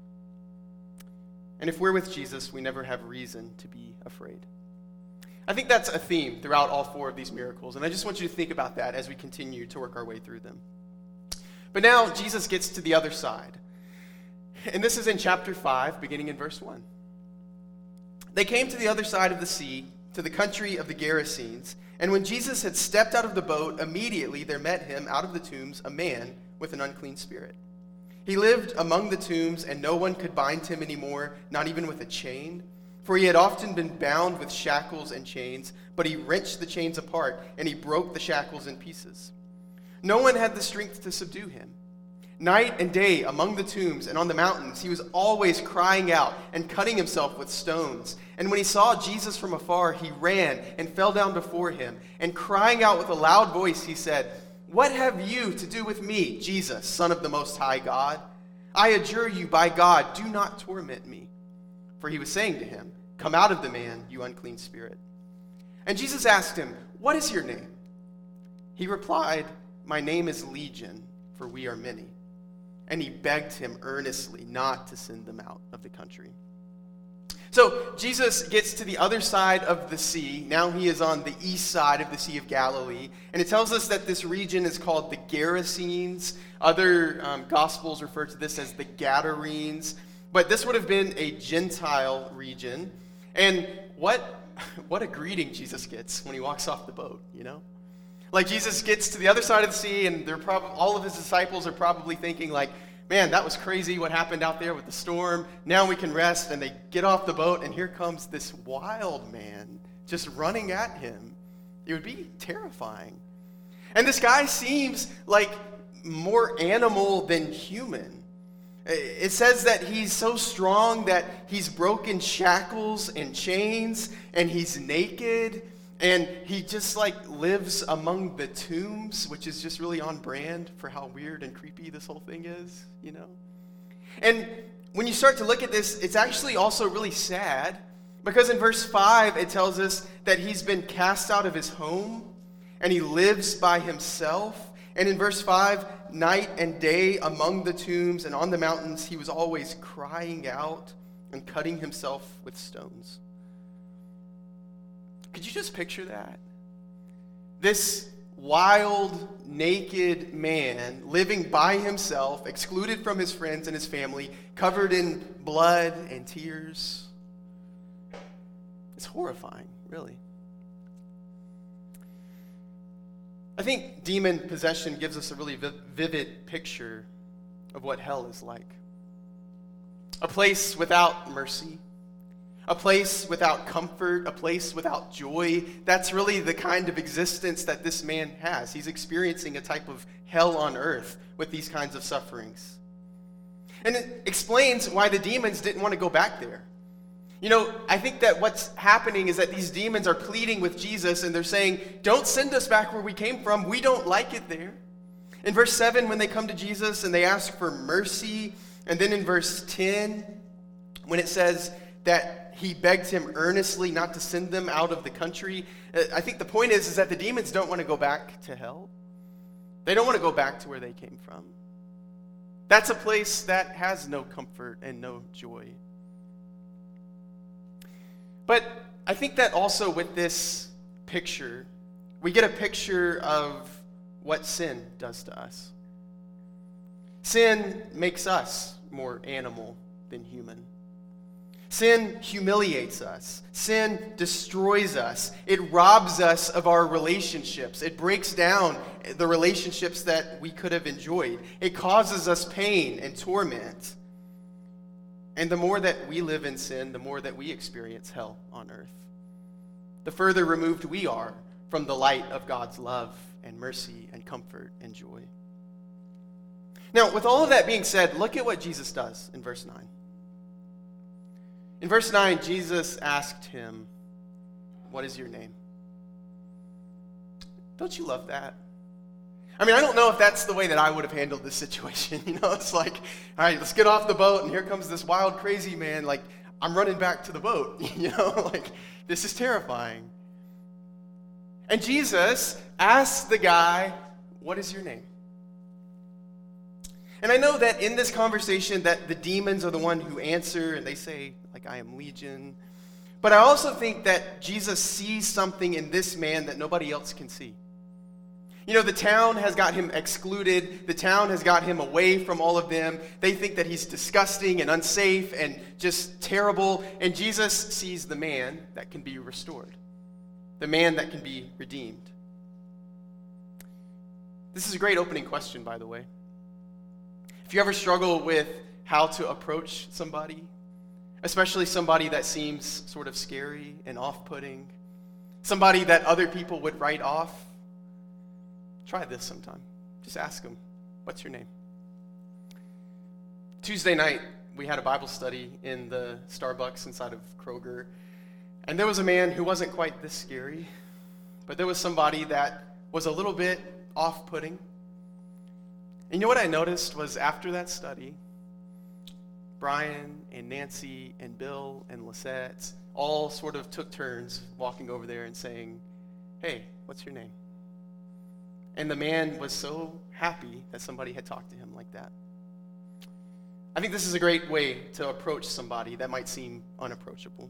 And if we're with Jesus, we never have reason to be afraid. I think that's a theme throughout all four of these miracles, and I just want you to think about that as we continue to work our way through them. But now, Jesus gets to the other side. And this is in chapter 5, beginning in verse 1. They came to the other side of the sea, to the country of the Gerasenes, and when Jesus had stepped out of the boat, immediately there met him out of the tombs a man with an unclean spirit. He lived among the tombs, and no one could bind him anymore, not even with a chain, for he had often been bound with shackles and chains, but he wrenched the chains apart, and he broke the shackles in pieces. No one had the strength to subdue him. Night and day among the tombs and on the mountains, he was always crying out and cutting himself with stones. And when he saw Jesus from afar, he ran and fell down before him. And crying out with a loud voice, he said, "What have you to do with me, Jesus, Son of the Most High God? I adjure you by God, do not torment me." For he was saying to him, "Come out of the man, you unclean spirit." And Jesus asked him, "What is your name?" He replied, "My name is Legion, for we are many." And he begged him earnestly not to send them out of the country. So Jesus gets to the other side of the sea. Now he is on the east side of the Sea of Galilee. And it tells us that this region is called the Gerasenes. Other Gospels refer to this as the Gadarenes. But this would have been a Gentile region. And what a greeting Jesus gets when he walks off the boat, you know? Like Jesus gets to the other side of the sea, and all of his disciples are probably thinking like, "Man, that was crazy what happened out there with the storm. Now we can rest." And they get off the boat, and here comes this wild man just running at him. It would be terrifying. And this guy seems like more animal than human. It says that he's so strong that he's broken shackles and chains, and he's naked. And he just like lives among the tombs, which is just really on brand for how weird and creepy this whole thing is, you know? And when you start to look at this, it's actually also really sad because in verse 5, it tells us that he's been cast out of his home and he lives by himself. And in verse 5, night and day among the tombs and on the mountains, he was always crying out and cutting himself with stones. Could you just picture that? This wild, naked man living by himself, excluded from his friends and his family, covered in blood and tears. It's horrifying, really. I think demon possession gives us a really vivid picture of what hell is like. a place without mercy, a place without comfort, a place without joy. That's really the kind of existence that this man has. He's experiencing a type of hell on earth with these kinds of sufferings. And it explains why the demons didn't want to go back there. I think that what's happening is that these demons are pleading with Jesus, and they're saying, don't send us back where we came from. We don't like it there. In verse 7, when they come to Jesus and they ask for mercy, and then in verse 10, when it says that he begged him earnestly not to send them out of the country, I think the point is that the demons don't want to go back to hell. They don't want to go back to where they came from. That's a place that has no comfort and no joy. But I think that also with this picture, we get a picture of what sin does to us. Sin makes us more animal than human. Sin humiliates us. Sin destroys us. It robs us of our relationships. It breaks down the relationships that we could have enjoyed. It causes us pain and torment. And the more that we live in sin, the more that we experience hell on earth. The further removed we are from the light of God's love and mercy and comfort and joy. Now, with all of that being said, look at what Jesus does in verse 9. In verse 9, Jesus asked him, "What is your name?" Don't you love that? I don't know if that's the way that I would have handled this situation. It's like, all right, let's get off the boat, and here comes this wild, crazy man. Like, I'm running back to the boat. This is terrifying. And Jesus asks the guy, "What is your name?" And I know that in this conversation that the demons are the one who answer, and they say, "I am Legion." But I also think that Jesus sees something in this man that nobody else can see. The town has got him excluded. The town has got him away from all of them. They think that he's disgusting and unsafe and just terrible. And Jesus sees the man that can be restored, the man that can be redeemed. This is a great opening question, by the way. If you ever struggle with how to approach somebody, especially somebody that seems sort of scary and off-putting, somebody that other people would write off, try this sometime. Just ask them, "What's your name?" Tuesday night, we had a Bible study in the Starbucks inside of Kroger. And there was a man who wasn't quite this scary, but there was somebody that was a little bit off-putting. And what I noticed was after that study, Brian and Nancy and Bill and Lisette all sort of took turns walking over there and saying, "Hey, what's your name?" And the man was so happy that somebody had talked to him like that. I think this is a great way to approach somebody that might seem unapproachable.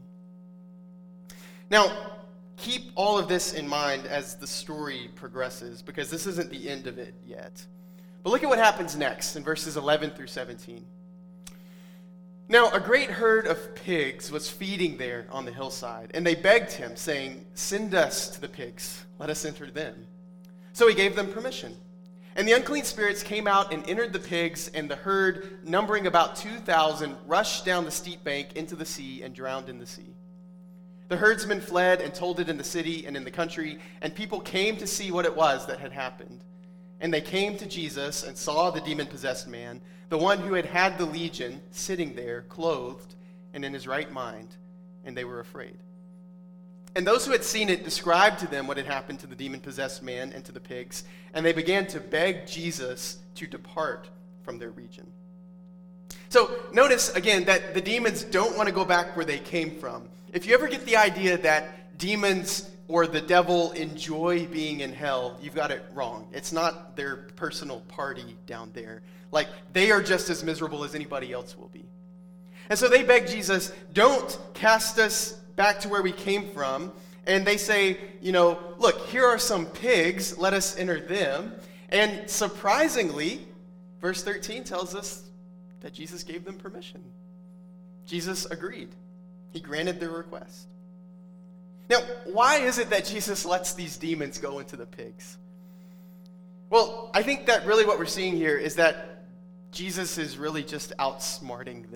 Now, keep all of this in mind as the story progresses, because this isn't the end of it yet. But look at what happens next in verses 11 through 17. Now, a great herd of pigs was feeding there on the hillside, and they begged him, saying, "Send us to the pigs, let us enter them." So he gave them permission. And the unclean spirits came out and entered the pigs, and the herd, numbering about 2,000, rushed down the steep bank into the sea and drowned in the sea. The herdsmen fled and told it in the city and in the country, and people came to see what it was that had happened. And they came to Jesus and saw the demon-possessed man, the one who had had the legion, sitting there, clothed and in his right mind, and they were afraid. And those who had seen it described to them what had happened to the demon-possessed man and to the pigs, and they began to beg Jesus to depart from their region. So notice, again, that the demons don't want to go back where they came from. If you ever get the idea that demons or the devil enjoy being in hell, you've got it wrong. It's not their personal party down there. They are just as miserable as anybody else will be. And so they beg Jesus, "Don't cast us back to where we came from." And they say, "Look, here are some pigs, let us enter them." And surprisingly, verse 13 tells us that Jesus gave them permission. Jesus agreed. He granted their request. Now, why is it that Jesus lets these demons go into the pigs? Well, I think that really what we're seeing here is that Jesus is really just outsmarting them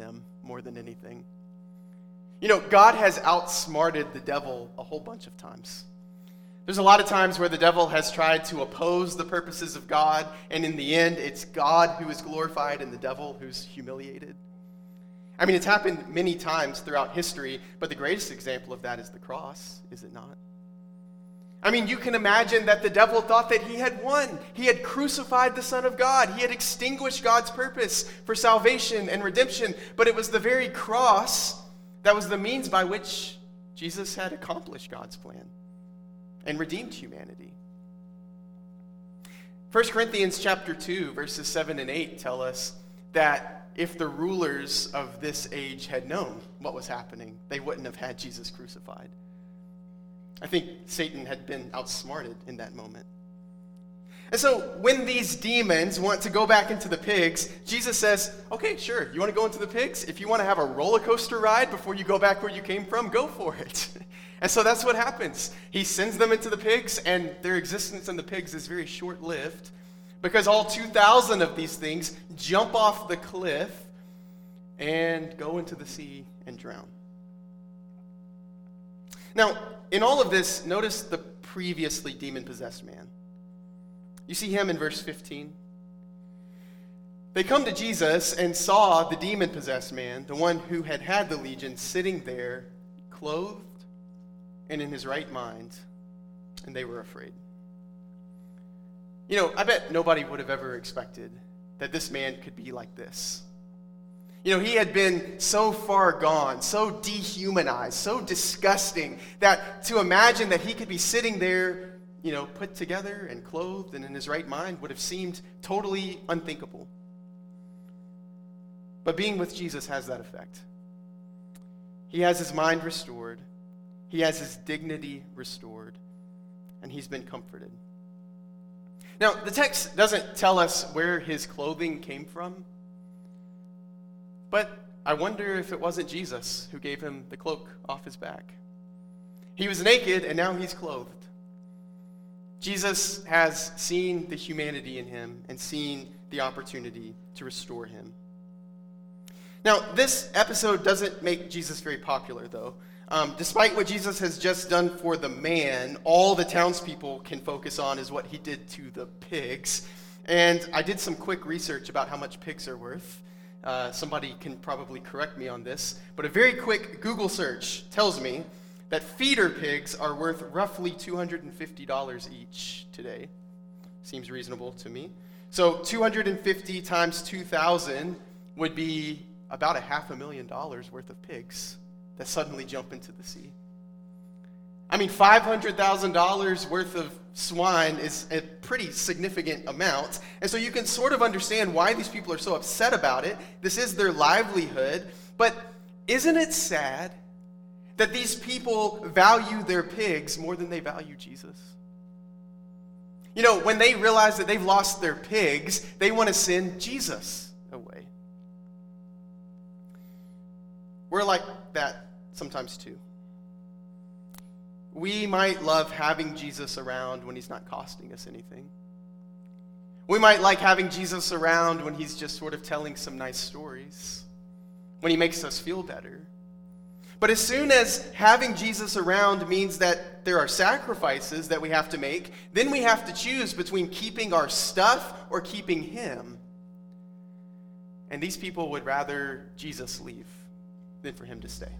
more than anything. You know, God has outsmarted the devil a whole bunch of times. There's a lot of times where the devil has tried to oppose the purposes of God, and in the end, it's God who is glorified and the devil who's humiliated. I mean, it's happened many times throughout history, but the greatest example of that is the cross, is it not? I mean, you can imagine that the devil thought that he had won. He had crucified the Son of God. He had extinguished God's purpose for salvation and redemption, but it was the very cross that was the means by which Jesus had accomplished God's plan and redeemed humanity. 1 Corinthians chapter 2, verses 7 and 8 tell us that if the rulers of this age had known what was happening, they wouldn't have had Jesus crucified. I think Satan had been outsmarted in that moment. And so when these demons want to go back into the pigs, Jesus says, okay, sure, you want to go into the pigs? If you want to have a roller coaster ride before you go back where you came from, go for it. And so that's what happens. He sends them into the pigs, and their existence in the pigs is very short-lived because all 2,000 of these things jump off the cliff and go into the sea and drown. Now, in all of this, notice the previously demon-possessed man. You see him in verse 15. They come to Jesus and saw the demon-possessed man, the one who had had the legion, sitting there, clothed and in his right mind, and they were afraid. You know, I bet nobody would have ever expected that this man could be like this. You know, he had been so far gone, so dehumanized, so disgusting, that to imagine that he could be sitting there, you know, put together and clothed and in his right mind would have seemed totally unthinkable. But being with Jesus has that effect. He has his mind restored, he has his dignity restored, and he's been comforted. Now, the text doesn't tell us where his clothing came from, but I wonder if it wasn't Jesus who gave him the cloak off his back. He was naked, and now he's clothed. Jesus has seen the humanity in him and seen the opportunity to restore him. Now, this episode doesn't make Jesus very popular, though. Despite what Jesus has just done for the man, all the townspeople can focus on is what he did to the pigs. And I did some quick research about how much pigs are worth. Somebody can probably correct me on this, but a very quick Google search tells me that feeder pigs are worth roughly $250 each today. Seems reasonable to me. So 250 times 2,000 would be about $500,000 worth of pigs that suddenly jump into the sea. I mean, $500,000 worth of swine is a pretty significant amount. And so you can sort of understand why these people are so upset about it. This is their livelihood. But isn't it sad that these people value their pigs more than they value Jesus? You know, when they realize that they've lost their pigs, they want to send Jesus away. We're like that sometimes too. We might love having Jesus around when he's not costing us anything. We might like having Jesus around when he's just sort of telling some nice stories, when he makes us feel better. But as soon as having Jesus around means that there are sacrifices that we have to make, then we have to choose between keeping our stuff or keeping him. And these people would rather Jesus leave than for him to stay.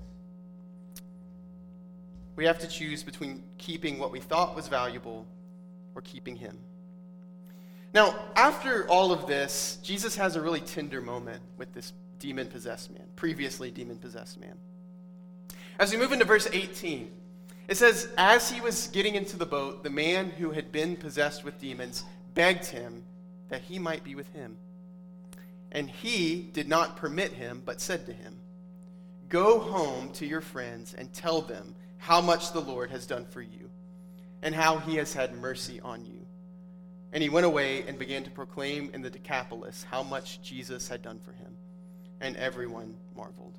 We have to choose between keeping what we thought was valuable or keeping him. Now, after all of this, Jesus has a really tender moment with this demon-possessed man, previously demon-possessed man. As we move into verse 18, it says, as he was getting into the boat, the man who had been possessed with demons begged him that he might be with him. And he did not permit him, but said to him, go home to your friends and tell them how much the Lord has done for you, and how he has had mercy on you. And he went away and began to proclaim in the Decapolis how much Jesus had done for him, and everyone marveled.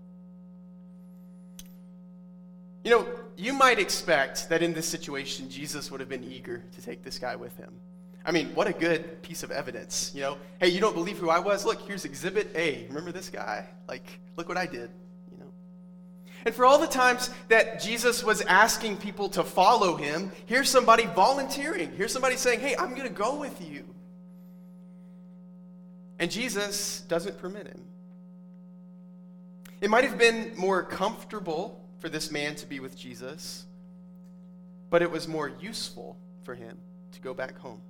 You know, you might expect that in this situation, Jesus would have been eager to take this guy with him. I mean, what a good piece of evidence, you know? Hey, you don't believe who I was? Look, here's Exhibit A. Remember this guy? Like, look what I did, you know? And for all the times that Jesus was asking people to follow him, here's somebody volunteering. Here's somebody saying, hey, I'm going to go with you. And Jesus doesn't permit him. It might have been more comfortable for this man to be with Jesus, but it was more useful for him to go back home.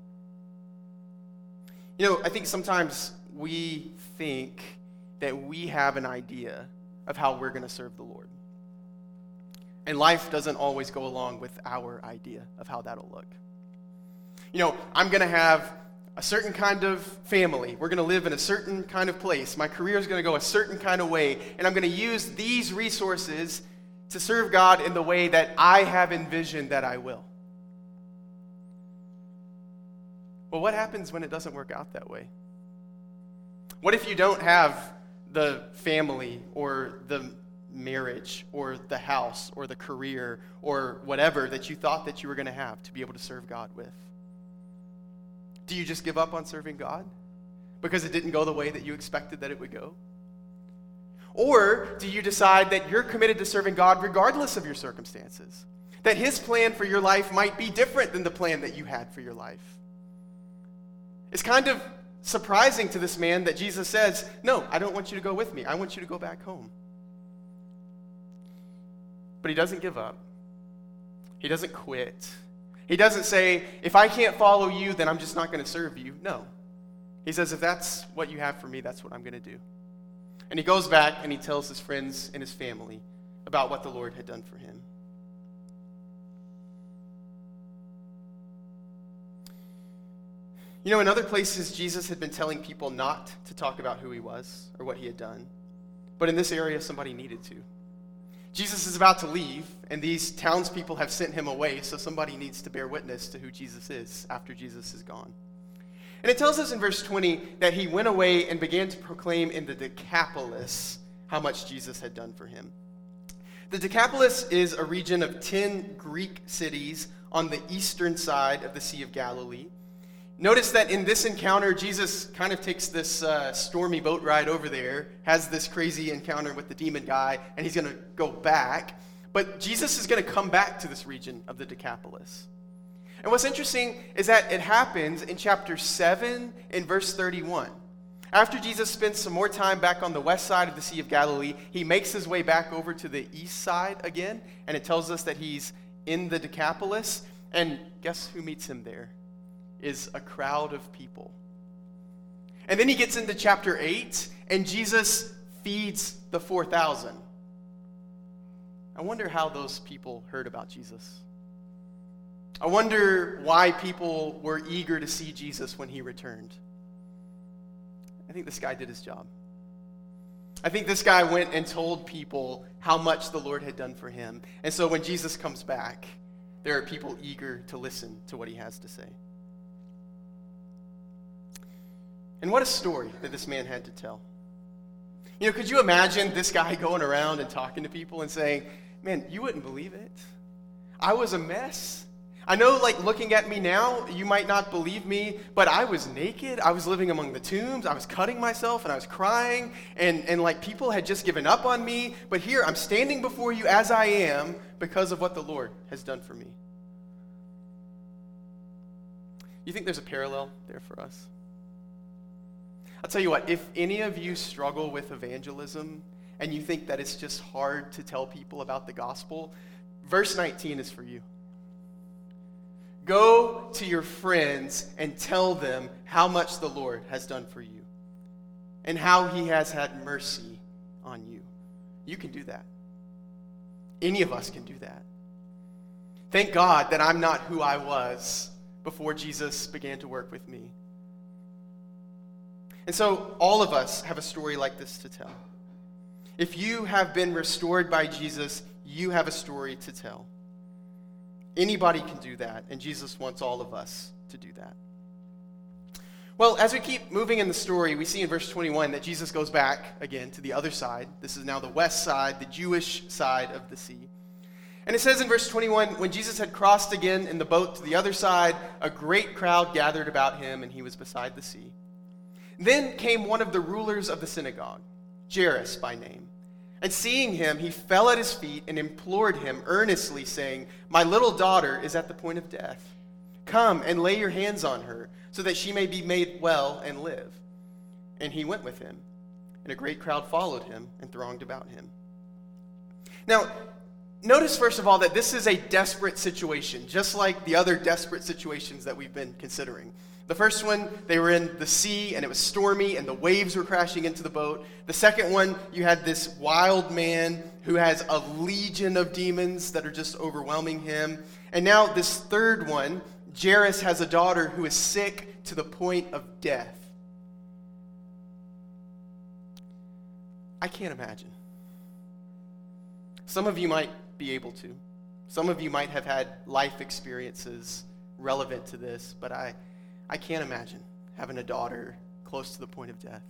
You know, I think sometimes we think that we have an idea of how we're going to serve the Lord. And life doesn't always go along with our idea of how that'll look. You know, I'm going to have a certain kind of family. We're going to live in a certain kind of place. My career is going to go a certain kind of way. And I'm going to use these resources to serve God in the way that I have envisioned that I will. Well, what happens when it doesn't work out that way? What if you don't have the family or the marriage or the house or the career or whatever that you thought that you were going to have to be able to serve God with? Do you just give up on serving God because it didn't go the way that you expected that it would go? Or do you decide that you're committed to serving God regardless of your circumstances? That his plan for your life might be different than the plan that you had for your life? It's kind of surprising to this man that Jesus says, no, I don't want you to go with me. I want you to go back home. But he doesn't give up. He doesn't quit. He doesn't say, if I can't follow you, then I'm just not going to serve you. No. He says, if that's what you have for me, that's what I'm going to do. And he goes back and he tells his friends and his family about what the Lord had done for him. You know, in other places, Jesus had been telling people not to talk about who he was or what he had done. But in this area, somebody needed to. Jesus is about to leave, and these townspeople have sent him away, so somebody needs to bear witness to who Jesus is after Jesus is gone. And it tells us in verse 20 that he went away and began to proclaim in the Decapolis how much Jesus had done for him. The Decapolis is a region of 10 Greek cities on the eastern side of the Sea of Galilee. Notice that in this encounter, Jesus kind of takes this stormy boat ride over there, has this crazy encounter with the demon guy, and he's going to go back. But Jesus is going to come back to this region of the Decapolis. And what's interesting is that it happens in chapter 7 in verse 31. After Jesus spends some more time back on the west side of the Sea of Galilee, he makes his way back over to the east side again, and it tells us that he's in the Decapolis. And guess who meets him there? Is a crowd of people. And then he gets into chapter 8, and Jesus feeds the 4,000. I wonder how those people heard about Jesus. I wonder why people were eager to see Jesus when he returned. I think this guy did his job. I think this guy went and told people how much the Lord had done for him. And so when Jesus comes back, there are people eager to listen to what he has to say. And what a story that this man had to tell. You know, could you imagine this guy going around and talking to people and saying, man, you wouldn't believe it. I was a mess. I know, like, looking at me now, you might not believe me, but I was naked. I was living among the tombs. I was cutting myself, and I was crying, and like, people had just given up on me. But here, I'm standing before you as I am because of what the Lord has done for me. You think there's a parallel there for us? I'll tell you what, if any of you struggle with evangelism and you think that it's just hard to tell people about the gospel, verse 19 is for you. Go to your friends and tell them how much the Lord has done for you and how he has had mercy on you. You can do that. Any of us can do that. Thank God that I'm not who I was before Jesus began to work with me. And so all of us have a story like this to tell. If you have been restored by Jesus, you have a story to tell. Anybody can do that, and Jesus wants all of us to do that. Well, as we keep moving in the story, we see in verse 21 that Jesus goes back again to the other side. This is now the west side, the Jewish side of the sea. And it says in verse 21, when Jesus had crossed again in the boat to the other side, a great crowd gathered about him, and he was beside the sea. Then came one of the rulers of the synagogue, Jairus by name. And seeing him, he fell at his feet and implored him earnestly, saying, "My little daughter is at the point of death. Come and lay your hands on her, so that she may be made well and live." And he went with him, and a great crowd followed him and thronged about him. Now, notice first of all that this is a desperate situation, just like the other desperate situations that we've been considering. The first one, they were in the sea, and it was stormy, and the waves were crashing into the boat. The second one, you had this wild man who has a legion of demons that are just overwhelming him. And now this third one, Jairus has a daughter who is sick to the point of death. I can't imagine. Some of you might be able to. Some of you might have had life experiences relevant to this, but I can't imagine having a daughter close to the point of death.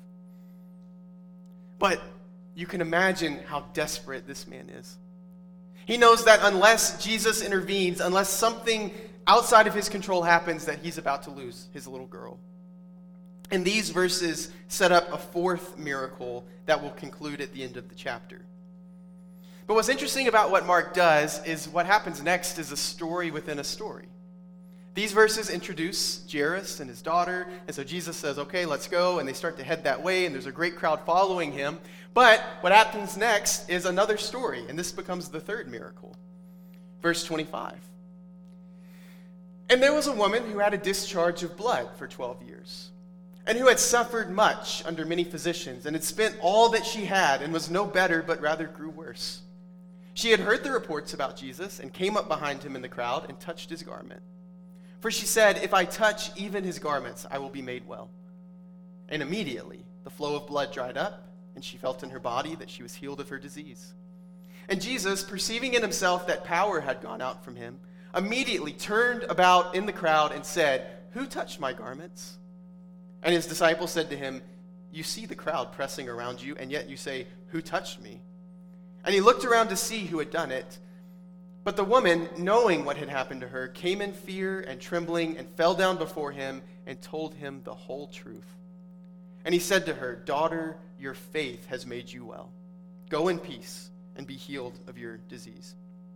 But you can imagine how desperate this man is. He knows that unless Jesus intervenes, unless something outside of his control happens, that he's about to lose his little girl. And these verses set up a fourth miracle that will conclude at the end of the chapter. But what's interesting about what Mark does is what happens next is a story within a story. These verses introduce Jairus and his daughter, and so Jesus says, okay, let's go, and they start to head that way, and there's a great crowd following him. But what happens next is another story, and this becomes the third miracle. Verse 25. And there was a woman who had a discharge of blood for 12 years, and who had suffered much under many physicians, and had spent all that she had, and was no better, but rather grew worse. She had heard the reports about Jesus, and came up behind him in the crowd, and touched his garment. For she said, "If I touch even his garments, I will be made well." And immediately the flow of blood dried up, and she felt in her body that she was healed of her disease. And Jesus, perceiving in himself that power had gone out from him, immediately turned about in the crowd and said, "Who touched my garments?" And his disciples said to him, "You see the crowd pressing around you, and yet you say, 'Who touched me?'" And he looked around to see who had done it. But the woman, knowing what had happened to her, came in fear and trembling and fell down before him and told him the whole truth. And he said to her, "Daughter, your faith has made you well. Go in peace and be healed of your disease."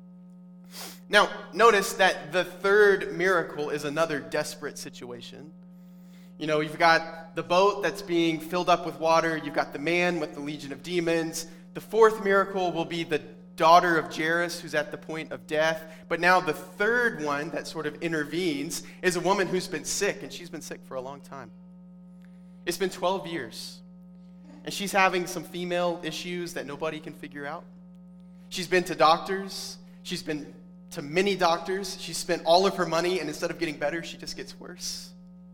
Now, notice that the third miracle is another desperate situation. You know, you've got the boat that's being filled up with water. You've got the man with the legion of demons. The fourth miracle will be the daughter of Jairus, who's at the point of death. But now the third one that sort of intervenes is a woman who's been sick, and she's been sick for a long time. It's been 12 years, and she's having some female issues that nobody can figure out. She's been to doctors. She's been to many doctors. She's spent all of her money, and instead of getting better, she just gets worse.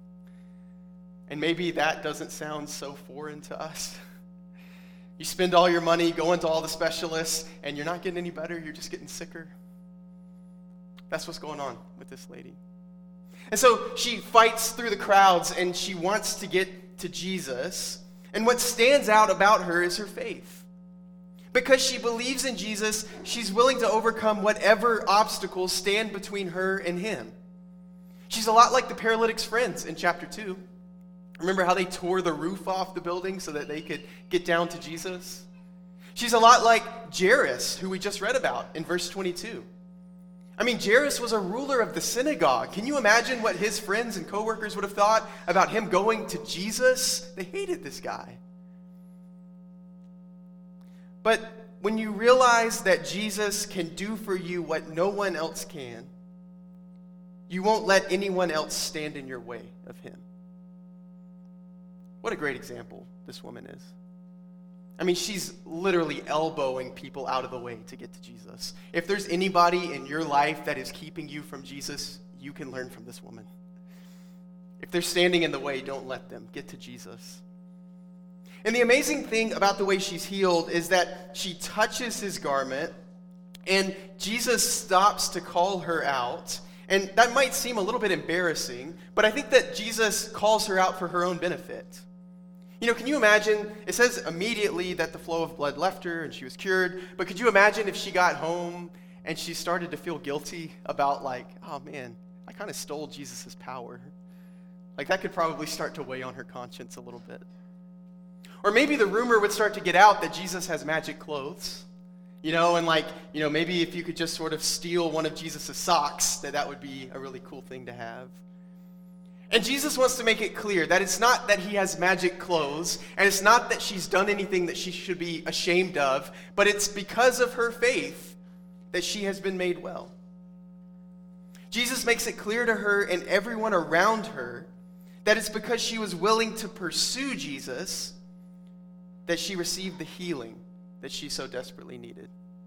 And maybe that doesn't sound so foreign to us. You spend all your money going to all the specialists, and you're not getting any better, you're just getting sicker. That's what's going on with this lady. And so she fights through the crowds, and she wants to get to Jesus. And what stands out about her is her faith. Because she believes in Jesus, she's willing to overcome whatever obstacles stand between her and him. She's a lot like the paralytic's friends in chapter 2. Remember how they tore the roof off the building so that they could get down to Jesus? She's a lot like Jairus, who we just read about in verse 22. I mean, Jairus was a ruler of the synagogue. Can you imagine what his friends and coworkers would have thought about him going to Jesus? They hated this guy. But when you realize that Jesus can do for you what no one else can, you won't let anyone else stand in your way of him. What a great example this woman is. I mean, she's literally elbowing people out of the way to get to Jesus. If there's anybody in your life that is keeping you from Jesus, you can learn from this woman. If they're standing in the way, don't let them. Get to Jesus. And the amazing thing about the way she's healed is that she touches his garment, and Jesus stops to call her out. And that might seem a little bit embarrassing, but I think that Jesus calls her out for her own benefit. You know, can you imagine, it says immediately that the flow of blood left her and she was cured, but could you imagine if she got home and she started to feel guilty about like, oh man, I kind of stole Jesus' power. Like that could probably start to weigh on her conscience a little bit. Or maybe the rumor would start to get out that Jesus has magic clothes, and maybe if you could just sort of steal one of Jesus' socks, that would be a really cool thing to have. And Jesus wants to make it clear that it's not that he has magic clothes, and it's not that she's done anything that she should be ashamed of, but it's because of her faith that she has been made well. Jesus makes it clear to her and everyone around her that it's because she was willing to pursue Jesus that she received the healing that she so desperately needed.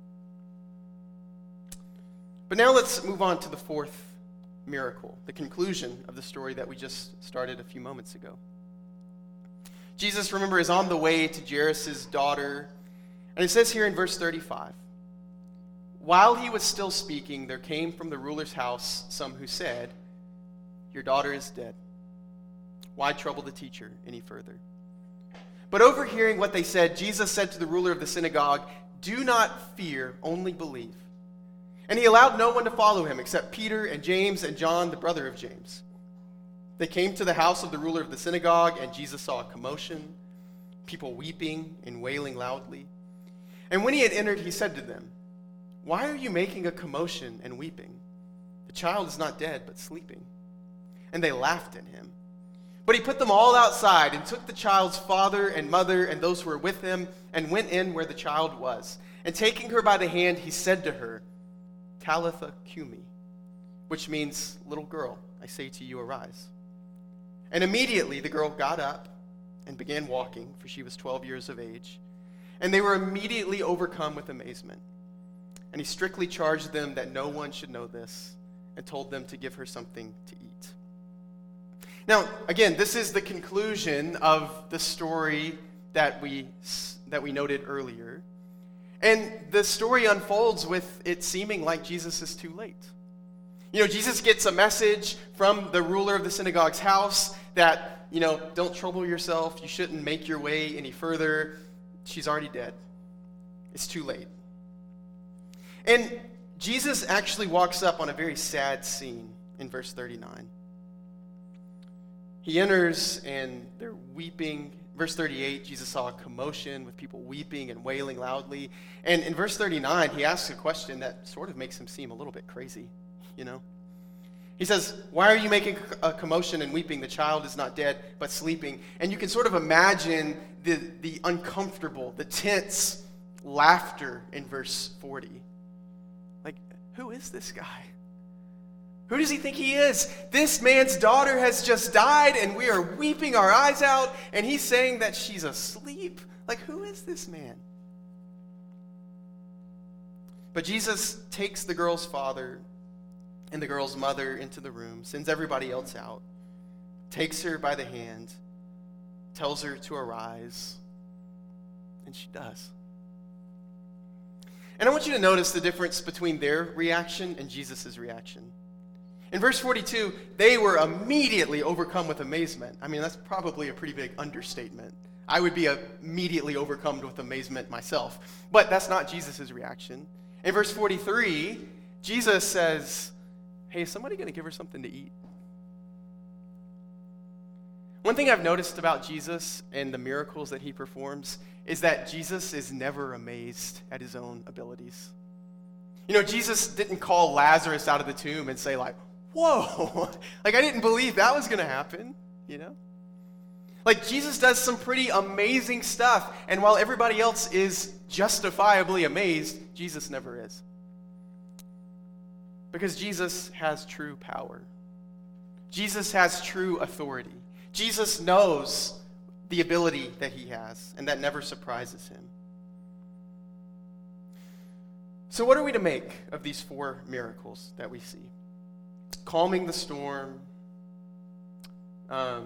But now let's move on to the fourth miracle, the conclusion of the story that we just started a few moments ago. Jesus, remember, is on the way to Jairus' daughter, and it says here in verse 35, while he was still speaking, there came from the ruler's house some who said, your daughter is dead. Why trouble the teacher any further? But overhearing what they said, Jesus said to the ruler of the synagogue, do not fear, only believe. And he allowed no one to follow him except Peter and James and John, the brother of James. They came to the house of the ruler of the synagogue, and Jesus saw a commotion, people weeping and wailing loudly. And when he had entered, he said to them, why are you making a commotion and weeping? The child is not dead, but sleeping. And they laughed at him. But he put them all outside and took the child's father and mother and those who were with him and went in where the child was. And taking her by the hand, he said to her, Talitha Cumi, which means, little girl, I say to you, arise. And immediately the girl got up and began walking, for she was 12 years of age. And they were immediately overcome with amazement. And he strictly charged them that no one should know this, and told them to give her something to eat. Now, again, this is the conclusion of the story that we noted earlier. And the story unfolds with it seeming like Jesus is too late. Jesus gets a message from the ruler of the synagogue's house that, don't trouble yourself. You shouldn't make your way any further. She's already dead. It's too late. And Jesus actually walks up on a very sad scene in verse 39. He enters and they're weeping. Verse 38, Jesus saw a commotion with people weeping and wailing loudly. And in verse 39, he asks a question that sort of makes him seem a little bit crazy, He says, why are you making a commotion and weeping? The child is not dead, but sleeping. And you can sort of imagine the uncomfortable, the tense laughter in verse 40. Like, who is this guy? Who does he think he is? This man's daughter has just died, and we are weeping our eyes out, and he's saying that she's asleep. Like, who is this man? But Jesus takes the girl's father and the girl's mother into the room, sends everybody else out, takes her by the hand, tells her to arise, and she does. And I want you to notice the difference between their reaction and Jesus' reaction. In verse 42, they were immediately overcome with amazement. I mean, that's probably a pretty big understatement. I would be immediately overcome with amazement myself. But that's not Jesus' reaction. In verse 43, Jesus says, hey, is somebody going to give her something to eat? One thing I've noticed about Jesus and the miracles that he performs is that Jesus is never amazed at his own abilities. Jesus didn't call Lazarus out of the tomb and say, like, whoa, like I didn't believe that was going to happen, Like Jesus does some pretty amazing stuff, and while everybody else is justifiably amazed, Jesus never is. Because Jesus has true power. Jesus has true authority. Jesus knows the ability that he has, and that never surprises him. So what are we to make of these 4 miracles that we see? Calming the storm, the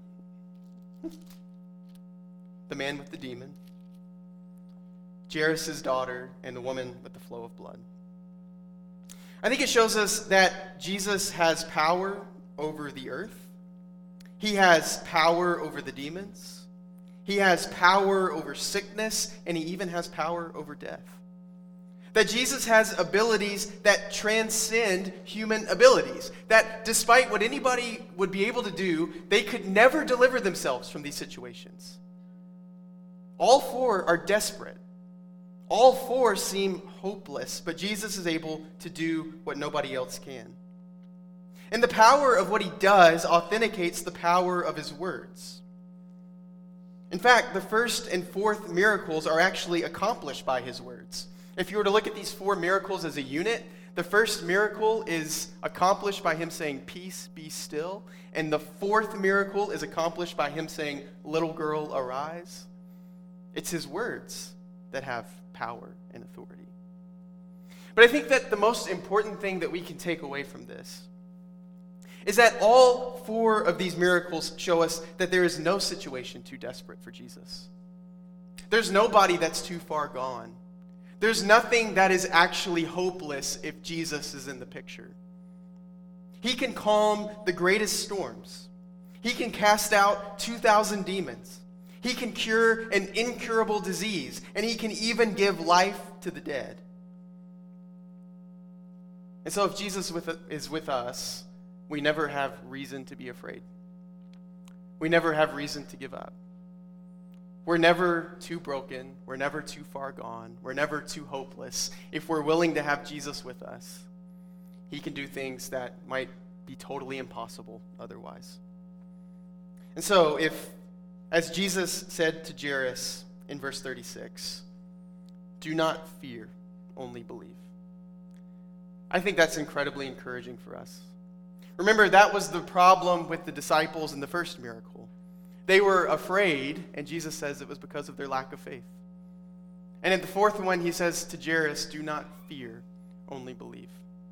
man with the demon, Jairus' daughter, and the woman with the flow of blood. I think it shows us that Jesus has power over the earth. He has power over the demons. He has power over sickness, and he even has power over death. That Jesus has abilities that transcend human abilities. That despite what anybody would be able to do, they could never deliver themselves from these situations. All four are desperate. All four seem hopeless, but Jesus is able to do what nobody else can. And the power of what he does authenticates the power of his words. In fact, the first and fourth miracles are actually accomplished by his words. If you were to look at these four miracles as a unit, the first miracle is accomplished by him saying, "Peace, be still." And the fourth miracle is accomplished by him saying, "Little girl, arise." It's his words that have power and authority. But I think that the most important thing that we can take away from this is that all four of these miracles show us that there is no situation too desperate for Jesus. There's nobody that's too far gone. There's nothing that is actually hopeless if Jesus is in the picture. He can calm the greatest storms. He can cast out 2,000 demons. He can cure an incurable disease. And he can even give life to the dead. And so if Jesus is with us, we never have reason to be afraid. We never have reason to give up. We're never too broken. We're never too far gone. We're never too hopeless. If we're willing to have Jesus with us, he can do things that might be totally impossible otherwise. And so as Jesus said to Jairus in verse 36, "Do not fear, only believe." I think that's incredibly encouraging for us. Remember, that was the problem with the disciples in the first miracle. They were afraid, and Jesus says it was because of their lack of faith. And in the fourth one, he says to Jairus, "Do not fear, only believe."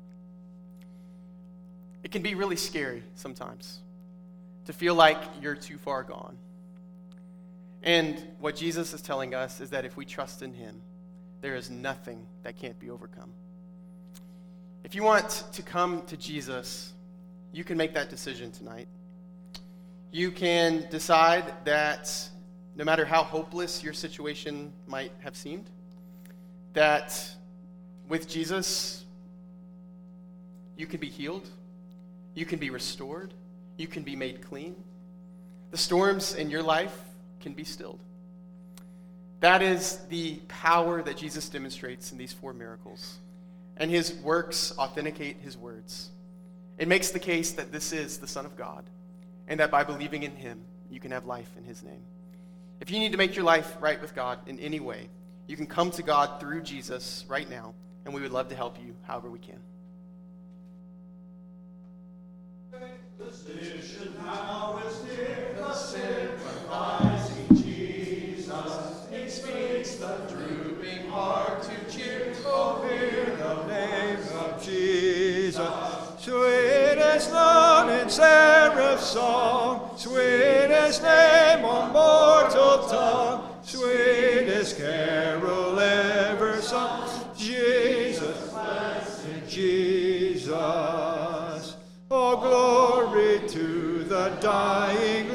It can be really scary sometimes to feel like you're too far gone. And what Jesus is telling us is that if we trust in him, there is nothing that can't be overcome. If you want to come to Jesus, you can make that decision tonight. You can decide that no matter how hopeless your situation might have seemed, that with Jesus, you can be healed, you can be restored, you can be made clean. The storms in your life can be stilled. That is the power that Jesus demonstrates in these four miracles. And his works authenticate his words. It makes the case that this is the Son of God, and that by believing in him, you can have life in his name. If you need to make your life right with God in any way, you can come to God through Jesus right now, and we would love to help you however we can. Decision now is near, the sympathizing Jesus. He speaks the drooping heart to cheer. Oh, hear the name of Jesus. Sweetest note in seraph's song, sweetest name on mortal tongue, sweetest carol ever sung. Jesus, blessed Jesus. Oh, glory to the dying